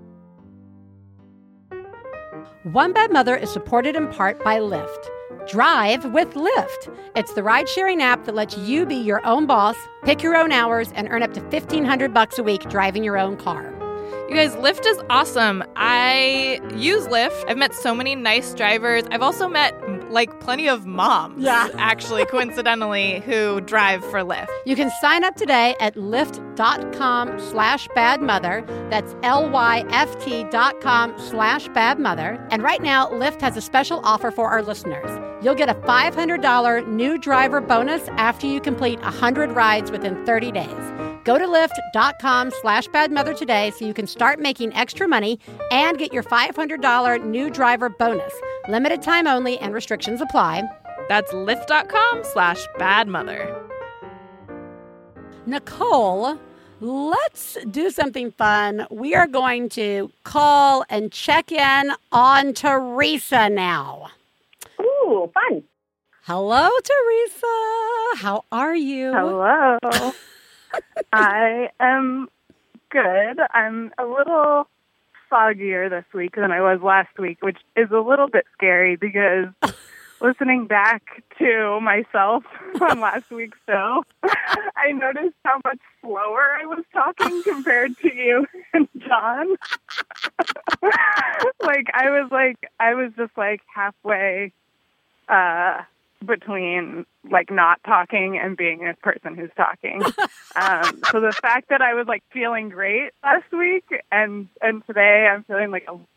One Bad Mother is supported in part by Lyft. Drive with Lyft. It's the ride-sharing app that lets you be your own boss, pick your own hours, and earn up to fifteen hundred bucks a week driving your own car. You guys, Lyft is awesome. I use Lyft. I've met so many nice drivers. I've also met, like, plenty of moms, Yeah. actually, coincidentally, who drive for Lyft. You can sign up today at lyft.com slash badmother. That's L-Y-F-T dot com slash badmother. And right now, Lyft has a special offer for our listeners. You'll get a five hundred dollars new driver bonus after you complete one hundred rides within thirty days. Go to lyft.com slash badmother today so you can start making extra money and get your five hundred dollars new driver bonus. Limited time only and restrictions apply. That's lyft.com slash badmother. Nicole, let's do something fun. We are going to call and check in on Teresa now. Ooh, fun. Hello, Teresa. How are you? Hello. I am good. I'm a little foggier this week than I was last week, which is a little bit scary because listening back to myself on last week's show, I noticed how much slower I was talking compared to you and John. Like, I was like, I was just like halfway uh, between like not talking and being a person who's talking. Um, so the fact that I was like feeling great last week and, and today I'm feeling like a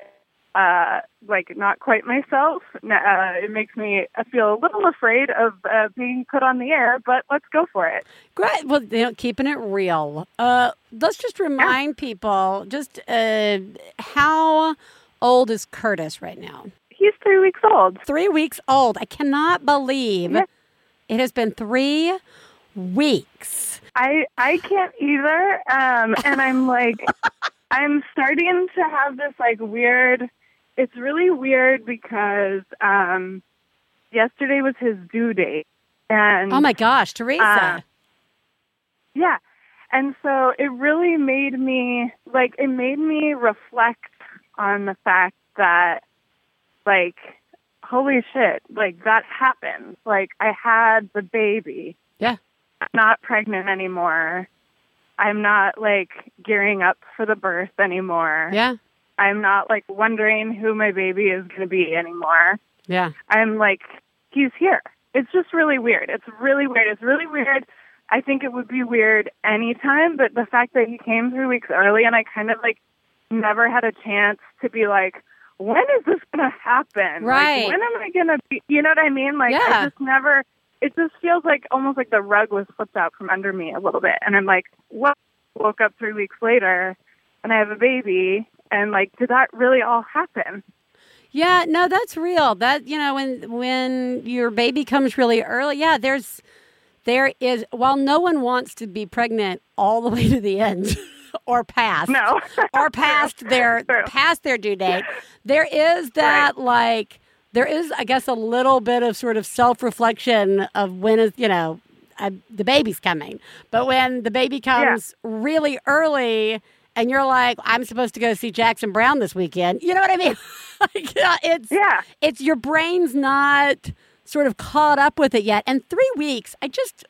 Uh, like not quite myself. Uh, it makes me I feel a little afraid of uh, being put on the air, but let's go for it. Great. Well, you know, keeping it real. Uh, let's just remind yeah. people just uh, how old is Curtis right now? He's three weeks old. Three weeks old. I cannot believe yeah. it has been three weeks. I I can't either. Um, and I'm like, I'm starting to have this like weird. It's really weird because um, yesterday was his due date, and oh my gosh, Teresa! Uh, yeah, and so it really made me like it made me reflect on the fact that like holy shit, like that happened. Like I had the baby. Yeah, I'm not pregnant anymore. I'm not like gearing up for the birth anymore. Yeah. I'm not like wondering who my baby is going to be anymore. Yeah. I'm like, he's here. It's just really weird. It's really weird. It's really weird. I think it would be weird anytime, but the fact that he came three weeks early and I kind of like never had a chance to be like, when is this going to happen? Right. Like, when am I going to be, you know what I mean? Like, yeah. I just never, it just feels like almost like the rug was flipped out from under me a little bit. And I'm like, what? Woke up three weeks later and I have a baby. And like, did that really all happen? Yeah, no, that's real. That, you know, when when your baby comes really early, yeah, there's, there is, while no one wants to be pregnant all the way to the end or past, no. or past True. their, True. past their due date, there is that right. like, there is, I guess, a little bit of sort of self-reflection of when is, you know, uh, the baby's coming. But when the baby comes yeah. really early and you're like, I'm supposed to go see Jackson Browne this weekend. You know what I mean? like, uh, it's, yeah. it's your brain's not sort of caught up with it yet. And three weeks, I just,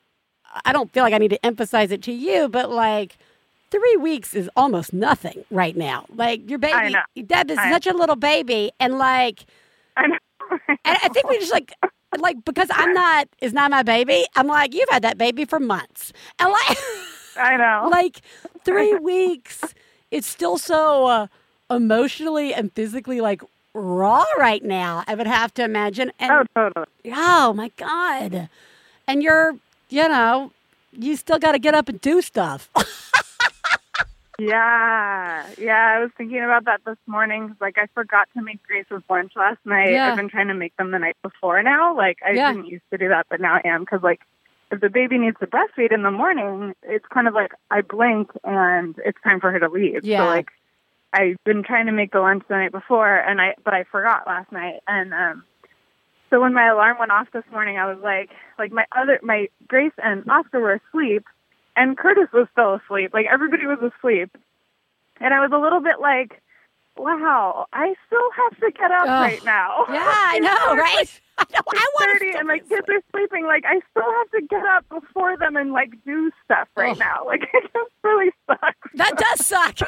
I don't feel like I need to emphasize it to you, but like three weeks is almost nothing right now. Like your baby, I know. Deb is I such a little baby. And like, I know. and I think we just like, like, because I'm not, it's not my baby. I'm like, you've had that baby for months. And like, I know. Like three weeks. It's still so uh, emotionally and physically like raw right now, I would have to imagine. And, oh, totally. Oh, my God. And you're, you know, you still got to get up and do stuff. Yeah. Yeah, I was thinking about that this morning. 'Cause, like, I forgot to make Grace's lunch last night. Yeah. I've been trying to make them the night before now. Like, I Yeah. didn't used to do that, but now I am. Because, like, if the baby needs to breastfeed in the morning, it's kind of like I blink and it's time for her to leave. Yeah. So, like, I've been trying to make the lunch the night before, and I but I forgot last night. And um, so when my alarm went off this morning, I was like, like my other, my Grace and Oscar were asleep, and Curtis was still asleep. Like, everybody was asleep. And I was a little bit like, wow, I still have to get up Ugh. right now. Yeah, I know, right? I know. I want thirty, and my kids are sleeping. Like, I still have to get up before them and, like, do stuff right Ugh. now. Like, it just really sucks. That does suck.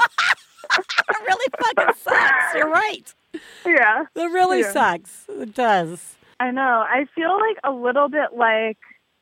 It really fucking sucks. You're right. Yeah. It really Yeah. sucks. It does. I know. I feel like a little bit like,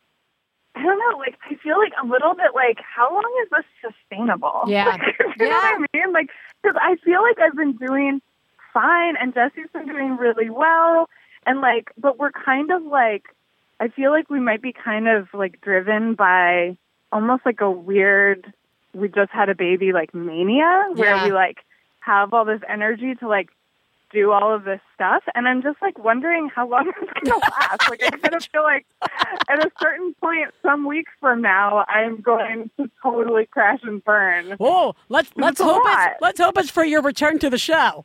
I don't know, like, I feel like a little bit like, how long is this sustainable? Yeah. Like, you know what I mean? Like, because I feel like I've been doing fine, and Jesse's been doing really well, and, like, but we're kind of, like, I feel like we might be kind of, like, driven by almost, like, a weird, we just had a baby, like, mania, where Yeah. we, like, have all this energy to, like, do all of this stuff, and I'm just like wondering how long it's going to last. Like, I kind of feel like at a certain point, some weeks from now, I'm going to totally crash and burn. Oh, let's let's a hope lot. it's let's hope it's for your return to the show.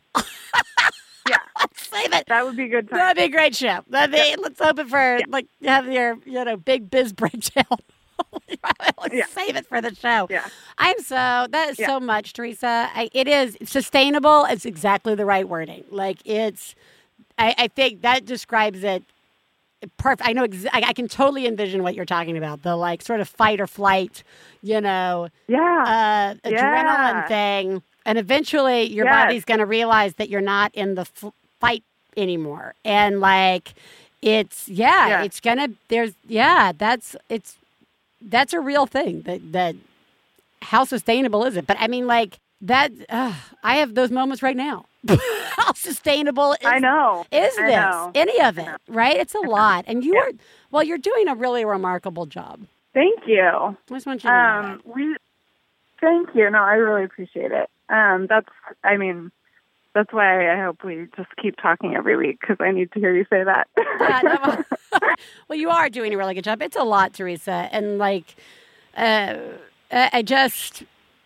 Yeah, Let's save it. that would be a good time. That'd be a great show. That'd be, let's hope it for like have your you know big biz breakdown. Let's Yeah. save it for the show. Yeah. I'm so that is Yeah. so much, Teresa. I, it is sustainable. It's exactly the right wording. Like it's, I, I think that describes it perfect. I know. Ex- I, I can totally envision what you're talking about. The like sort of fight or flight, you know, Yeah. uh, Yeah. adrenaline thing, and eventually your Yes. body's going to realize that you're not in the f- fight anymore, and like it's yeah, Yeah. it's gonna. There's yeah, that's it's. That's a real thing. That that how sustainable is it? But I mean, like that. Uh, I have those moments right now. How sustainable is, I know. is I this? know. Any of it? Right? It's a lot. And you Yeah. are well. You're doing a really remarkable job. Thank you. I just want you to know Um, we. Thank you. No, I really appreciate it. Um, that's. I mean, that's why I hope we just keep talking every week, because I need to hear you say that. that. Yeah, no, well, you are doing a really good job. It's a lot, Teresa, and like, uh, I I just,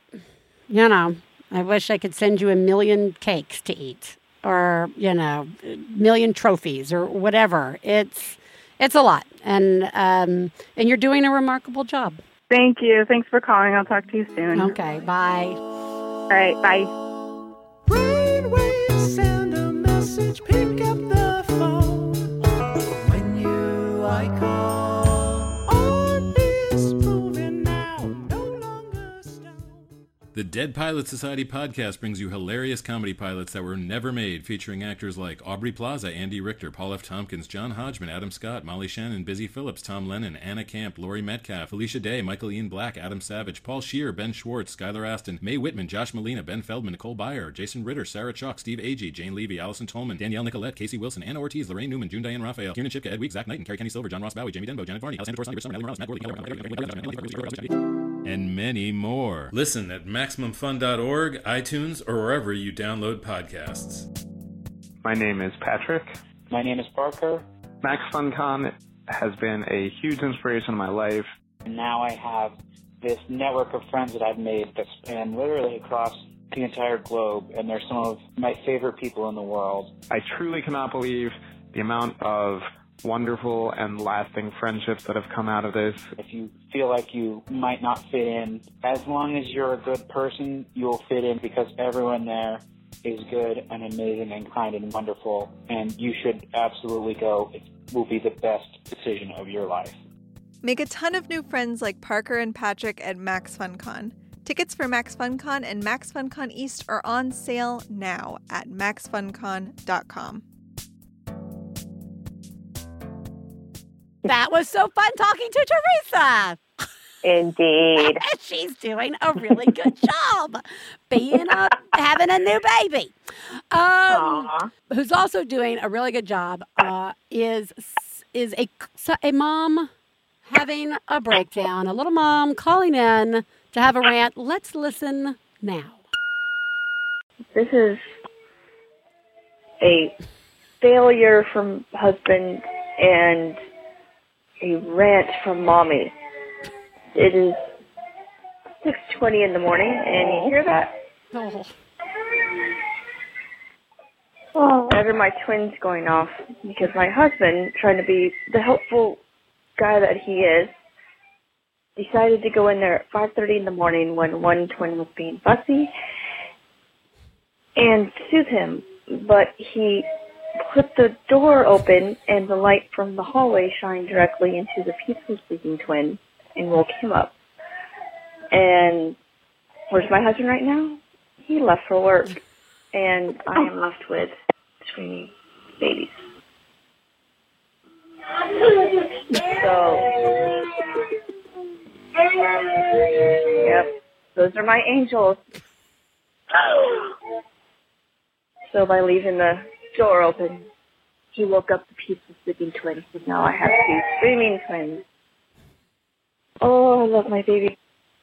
you know, I wish I could send you a million cakes to eat, or you know, a million trophies, or whatever. It's it's a lot, and um, and you're doing a remarkable job. Thank you. Thanks for calling. I'll talk to you soon. Okay, bye. All right. Bye. Brainwaves send a message, pick up the phone. When you I call, on is moving now, no longer stone. The Dead Pilot Society podcast brings you hilarious comedy pilots that were never made, featuring actors like Aubrey Plaza, Andy Richter, Paul F. Tompkins, John Hodgman, Adam Scott, Molly Shannon, Busy Phillips, Tom Lennon, Anna Camp, Laurie Metcalf, Felicia Day, Michael Ian Black, Adam Savage, Paul Scheer, Ben Schwartz, Skylar Aston, Mae Whitman, Josh Molina, Ben Feldman, Nicole Byer, Jason Ritter, Sarah Chalk, Steve Agee, Jane Levy, Allison Tolman, Danielle Nicolette, Casey Wilson, Anna Ortiz, Lorraine Newman, June Diane Raphael, Kieran Shipka, Ed Week, Zach Knight, and Carrie Kenny Silver, John Ross Bowie, Jamie Denbo, Janet Varney, Alessandra Torres, Summer, Natalie Morales, Matt Gordon, and many more. Listen at Maximum Fun dot org, iTunes, or wherever you download podcasts. My name is Patrick. My name is Parker. Max FunCon has been a huge inspiration in my life. And now I have this network of friends that I've made that span literally across the entire globe, and they're some of my favorite people in the world. I truly cannot believe the amount of wonderful and lasting friendships that have come out of this. If you feel like you might not fit in, as long as you're a good person, you'll fit in, because everyone there is good and amazing and kind and wonderful, and you should absolutely go. It will be the best decision of your life. Make a ton of new friends like Parker and Patrick at Max FunCon. Tickets for Max FunCon and Max FunCon East are on sale now at max fun con dot com. That was so fun talking to Teresa. Indeed. She's doing a really good job being a having a new baby. Um, who's also doing a really good job uh, is is a a mom having a breakdown, a little mom calling in to have a rant. Let's listen now. This is a failure from husband and a rant from mommy. It is six twenty in the morning, and you hear that? Oh. Oh. Whenever my twins going off, because my husband, trying to be the helpful guy that he is, decided to go in there at five thirty in the morning when one twin was being fussy and soothe him, but he put the door open and the light from the hallway shined directly into the peaceful sleeping twin and woke him up. And where's my husband right now? He left for work, and I am left with screaming babies. So, yep, those are my angels. So by leaving the door open, he woke up the peaceful sleeping twin, so now I have two screaming twins. Oh, I love my baby.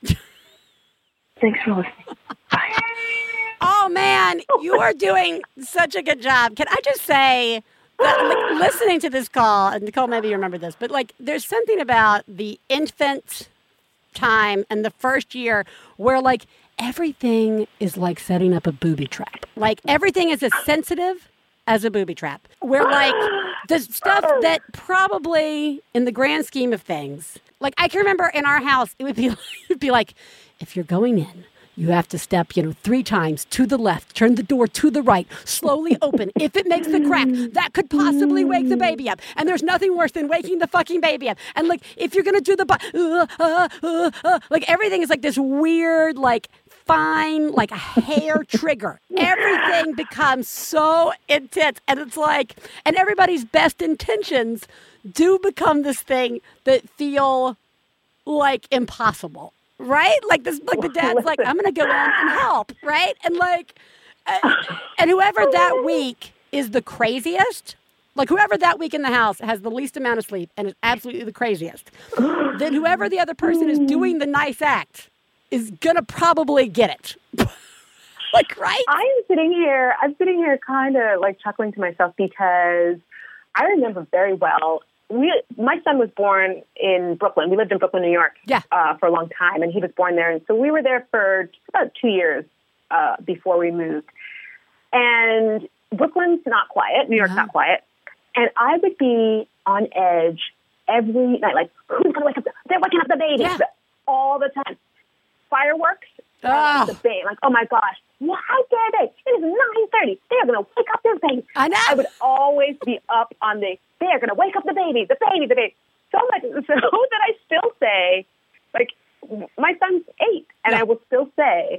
Thanks for listening. Bye. Oh, man, you are doing such a good job. Can I just say that, like, listening to this call, and Nicole, maybe you remember this, but, like, there's something about the infant time and the first year where, like, everything is like setting up a booby trap. Like, everything is as sensitive as a booby trap. Where, like, the stuff that probably, in the grand scheme of things, like, I can remember in our house, it would be, it would be like, if you're going in, you have to step, you know, three times to the left, turn the door to the right, slowly open. If it makes the crack, that could possibly wake the baby up. And there's nothing worse than waking the fucking baby up. And, like, if you're going to do the, bu- uh, uh, uh, uh, like, everything is like this weird, like, fine, like a hair trigger. Everything becomes so intense. And it's like, and everybody's best intentions do become this thing that feel like impossible. Right? Like this, like the dad's like, I'm going to go in and help. Right? And like, uh, and whoever that week is the craziest, like whoever that week in the house has the least amount of sleep and is absolutely the craziest, then whoever the other person is doing the nice act is going to probably get it. Like, right? I'm sitting here, I'm sitting here kind of like chuckling to myself because I remember very well. We, my son was born in Brooklyn. We lived in Brooklyn, New York, yeah. uh, for a long time, and he was born there. And so we were there for just about two years uh, before we moved. And Brooklyn's not quiet. New York's uh-huh. not quiet. And I would be on edge every night, like, who's going to wake up? The, they're waking up the baby yeah. all the time. Fireworks, oh. the baby. Like, oh my gosh, why dare they? It is nine thirty. They're going to wake up their baby. I know. I would always be up on the. They're going to wake up the baby, the baby, the baby. So much so that I still say, like, my son's eight, and yeah. I will still say,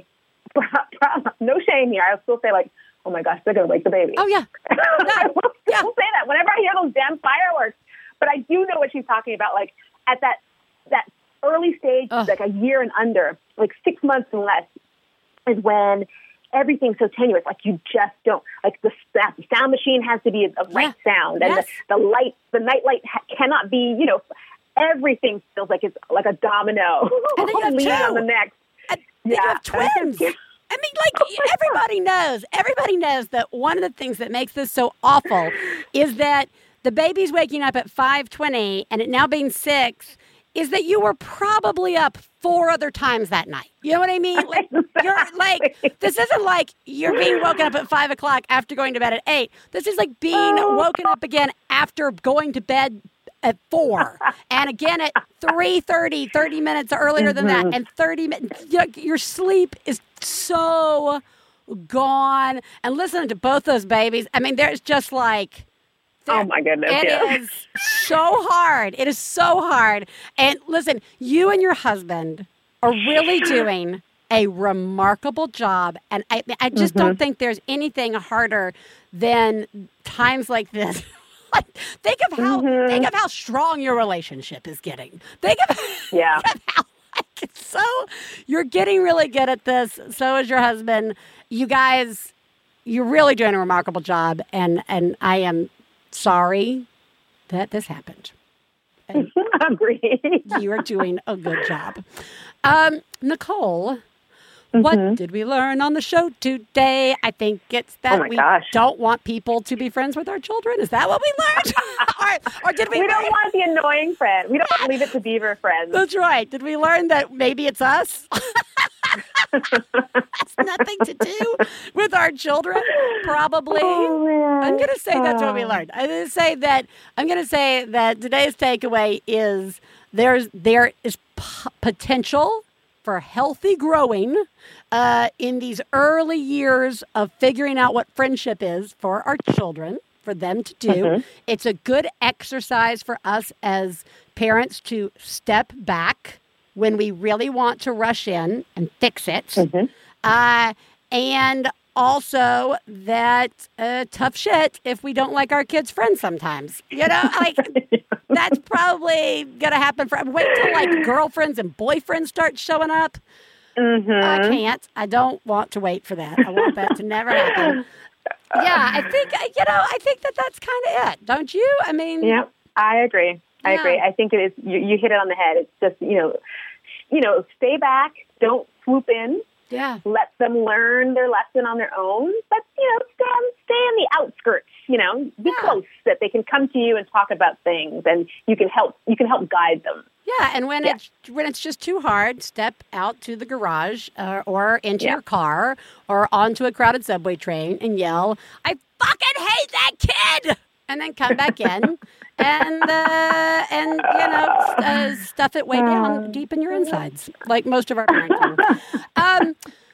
no shame here, I'll still say, like, oh my gosh, they're going to wake the baby. Oh, yeah. I will still yeah. say that whenever I hear those damn fireworks. But I do know what she's talking about, like, at that that early stage, Ugh. like a year and under, like six months and less, is when everything's so tenuous. Like, you just don't, like, the, the sound machine has to be a, a right yeah. sound, and yes. the, the light, the night light ha- cannot be, you know, everything feels like it's like a domino and then you have leaning two. on the next. And yeah. you have twins. I mean, like, everybody knows, everybody knows that one of the things that makes this so awful is that the baby's waking up at five twenty, and it now being six, is that you were probably up four other times that night. You know what I mean? Like, you're like, this isn't like you're being woken up at five o'clock after going to bed at eight. This is like being woken up again after going to bed at four, and again at three thirty, thirty minutes earlier than that, and thirty minutes. You know, your sleep is so gone. And listening to both those babies, I mean, there's just like, oh my goodness. It yeah. is so hard. It is so hard. And listen, you and your husband are really doing a remarkable job. And I, I just mm-hmm. don't think there's anything harder than times like this. like, think of how Mhm. think of how strong your relationship is getting. Think of, Yeah. think of how like, so you're getting really good at this. So is your husband. You guys, you're really doing a remarkable job, and and I am sorry that this happened. And Agreed. you are doing a good job. Um, Nicole, what did we learn on the show today? I think it's that Oh my we gosh. don't want people to be friends with our children. Is that what we learned? or, or did we? We don't learn- want the annoying friend. We don't want to leave it to Beaver friends. That's right. Did we learn that maybe it's us? That's nothing to do with our children, probably. Oh, I'm going to say that's what we Oh. learned. I'm going to say that I'm going to say that today's takeaway is there's there is p- potential for healthy growing uh, in these early years of figuring out what friendship is for our children, for them to do. Mhm. It's a good exercise for us as parents to step back when we really want to rush in and fix it. Mm-hmm. Uh, and also that uh, tough shit if we don't like our kids' friends sometimes. You know, like that's probably going to happen. For Wait till like girlfriends and boyfriends start showing up. Mm-hmm. I can't. I don't want to wait for that. I want that to never happen. Yeah, I think, you know, I think that that's kind of it. Don't you? I mean, Yeah, I agree. I Yeah. agree. I think it is. You, you hit it on the head. It's just you know, you know, stay back. Don't swoop in. Yeah. Let them learn their lesson on their own. But you know, stay on, stay in the outskirts. You know, be close that they can come to you and talk about things, and you can help. You can help guide them. Yeah, and when Yeah. it's when it's just too hard, step out to the garage uh, or into Yeah. your car or onto a crowded subway train and yell, "I fucking hate that kid!" and then come back in and uh, and you know st- uh, stuff it way down deep in your insides, like most of our parenting. um,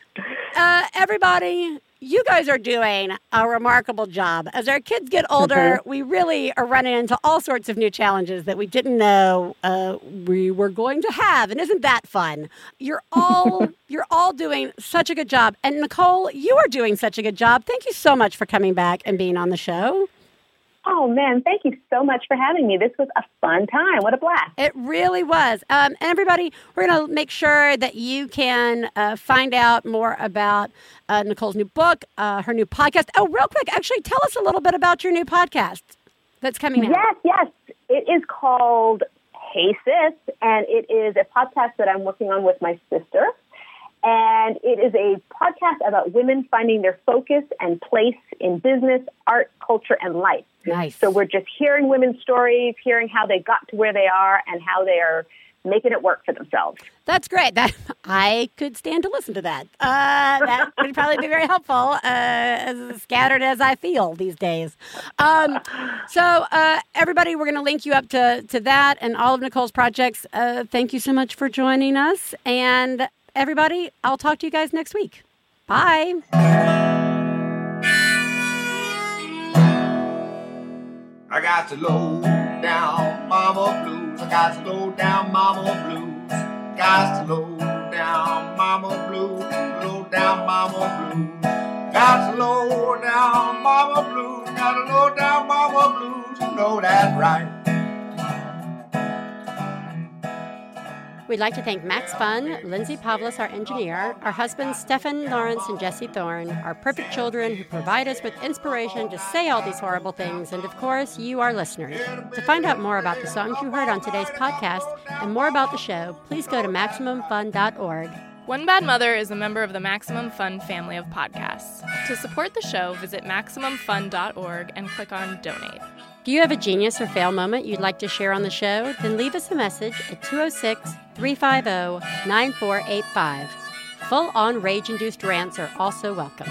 uh, everybody. You guys are doing a remarkable job. As our kids get older, we really are running into all sorts of new challenges that we didn't know uh, we were going to have, and isn't that fun? You're all you're all doing such a good job, and Nicole, you are doing such a good job. Thank you so much for coming back and being on the show. Oh man, thank you so much for having me. This was a fun time. What a blast! It really was. Um, and everybody, we're going to make sure that you can uh, find out more about uh, Nicole's new book, uh, her new podcast. Oh, real quick, actually, tell us a little bit about your new podcast that's coming out. Yes, yes. It is called Hey Sis, and it is a podcast that I'm working on with my sister. And it is a podcast about women finding their focus and place in business, art, culture, and life. Nice. So we're just hearing women's stories, hearing how they got to where they are, and how they are making it work for themselves. That's great. That I could stand to listen to that. Uh, that would probably be very helpful, uh, as scattered as I feel these days. Um, so, uh, everybody, we're going to link you up to, to that and all of Nicole's projects. Uh, thank you so much for joining us. And everybody, I'll talk to you guys next week. Bye. I got to low down mama blues. I got to low down mama blues. Got to low down mama blues. Low down mama blues. Got to low down mama blues. Got to low down mama blues. You know that right. We'd like to thank Max Fun, Lindsay Pavlis, our engineer, our husbands Stefan Lawrence and Jesse Thorne, our perfect children who provide us with inspiration to say all these horrible things, and of course, you, our listeners. To find out more about the songs you heard on today's podcast and more about the show, please go to Maximum Fun dot org. One Bad Mother is a member of the Maximum Fun family of podcasts. To support the show, visit Maximum Fun dot org and click on Donate. Do you have a genius or fail moment you'd like to share on the show? Then leave us a message at two oh six, three five oh, nine four eight five. Full-on rage-induced rants are also welcome.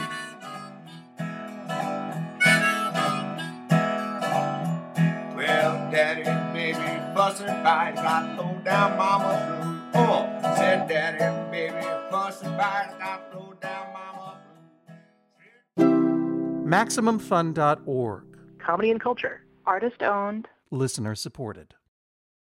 Well, daddy, baby, bustin' by, got low down mama blues. Oh, said daddy, baby, bustin' by, got low down mama blues. Maximum Fun dot org. Comedy and culture. Artist owned. Listener supported.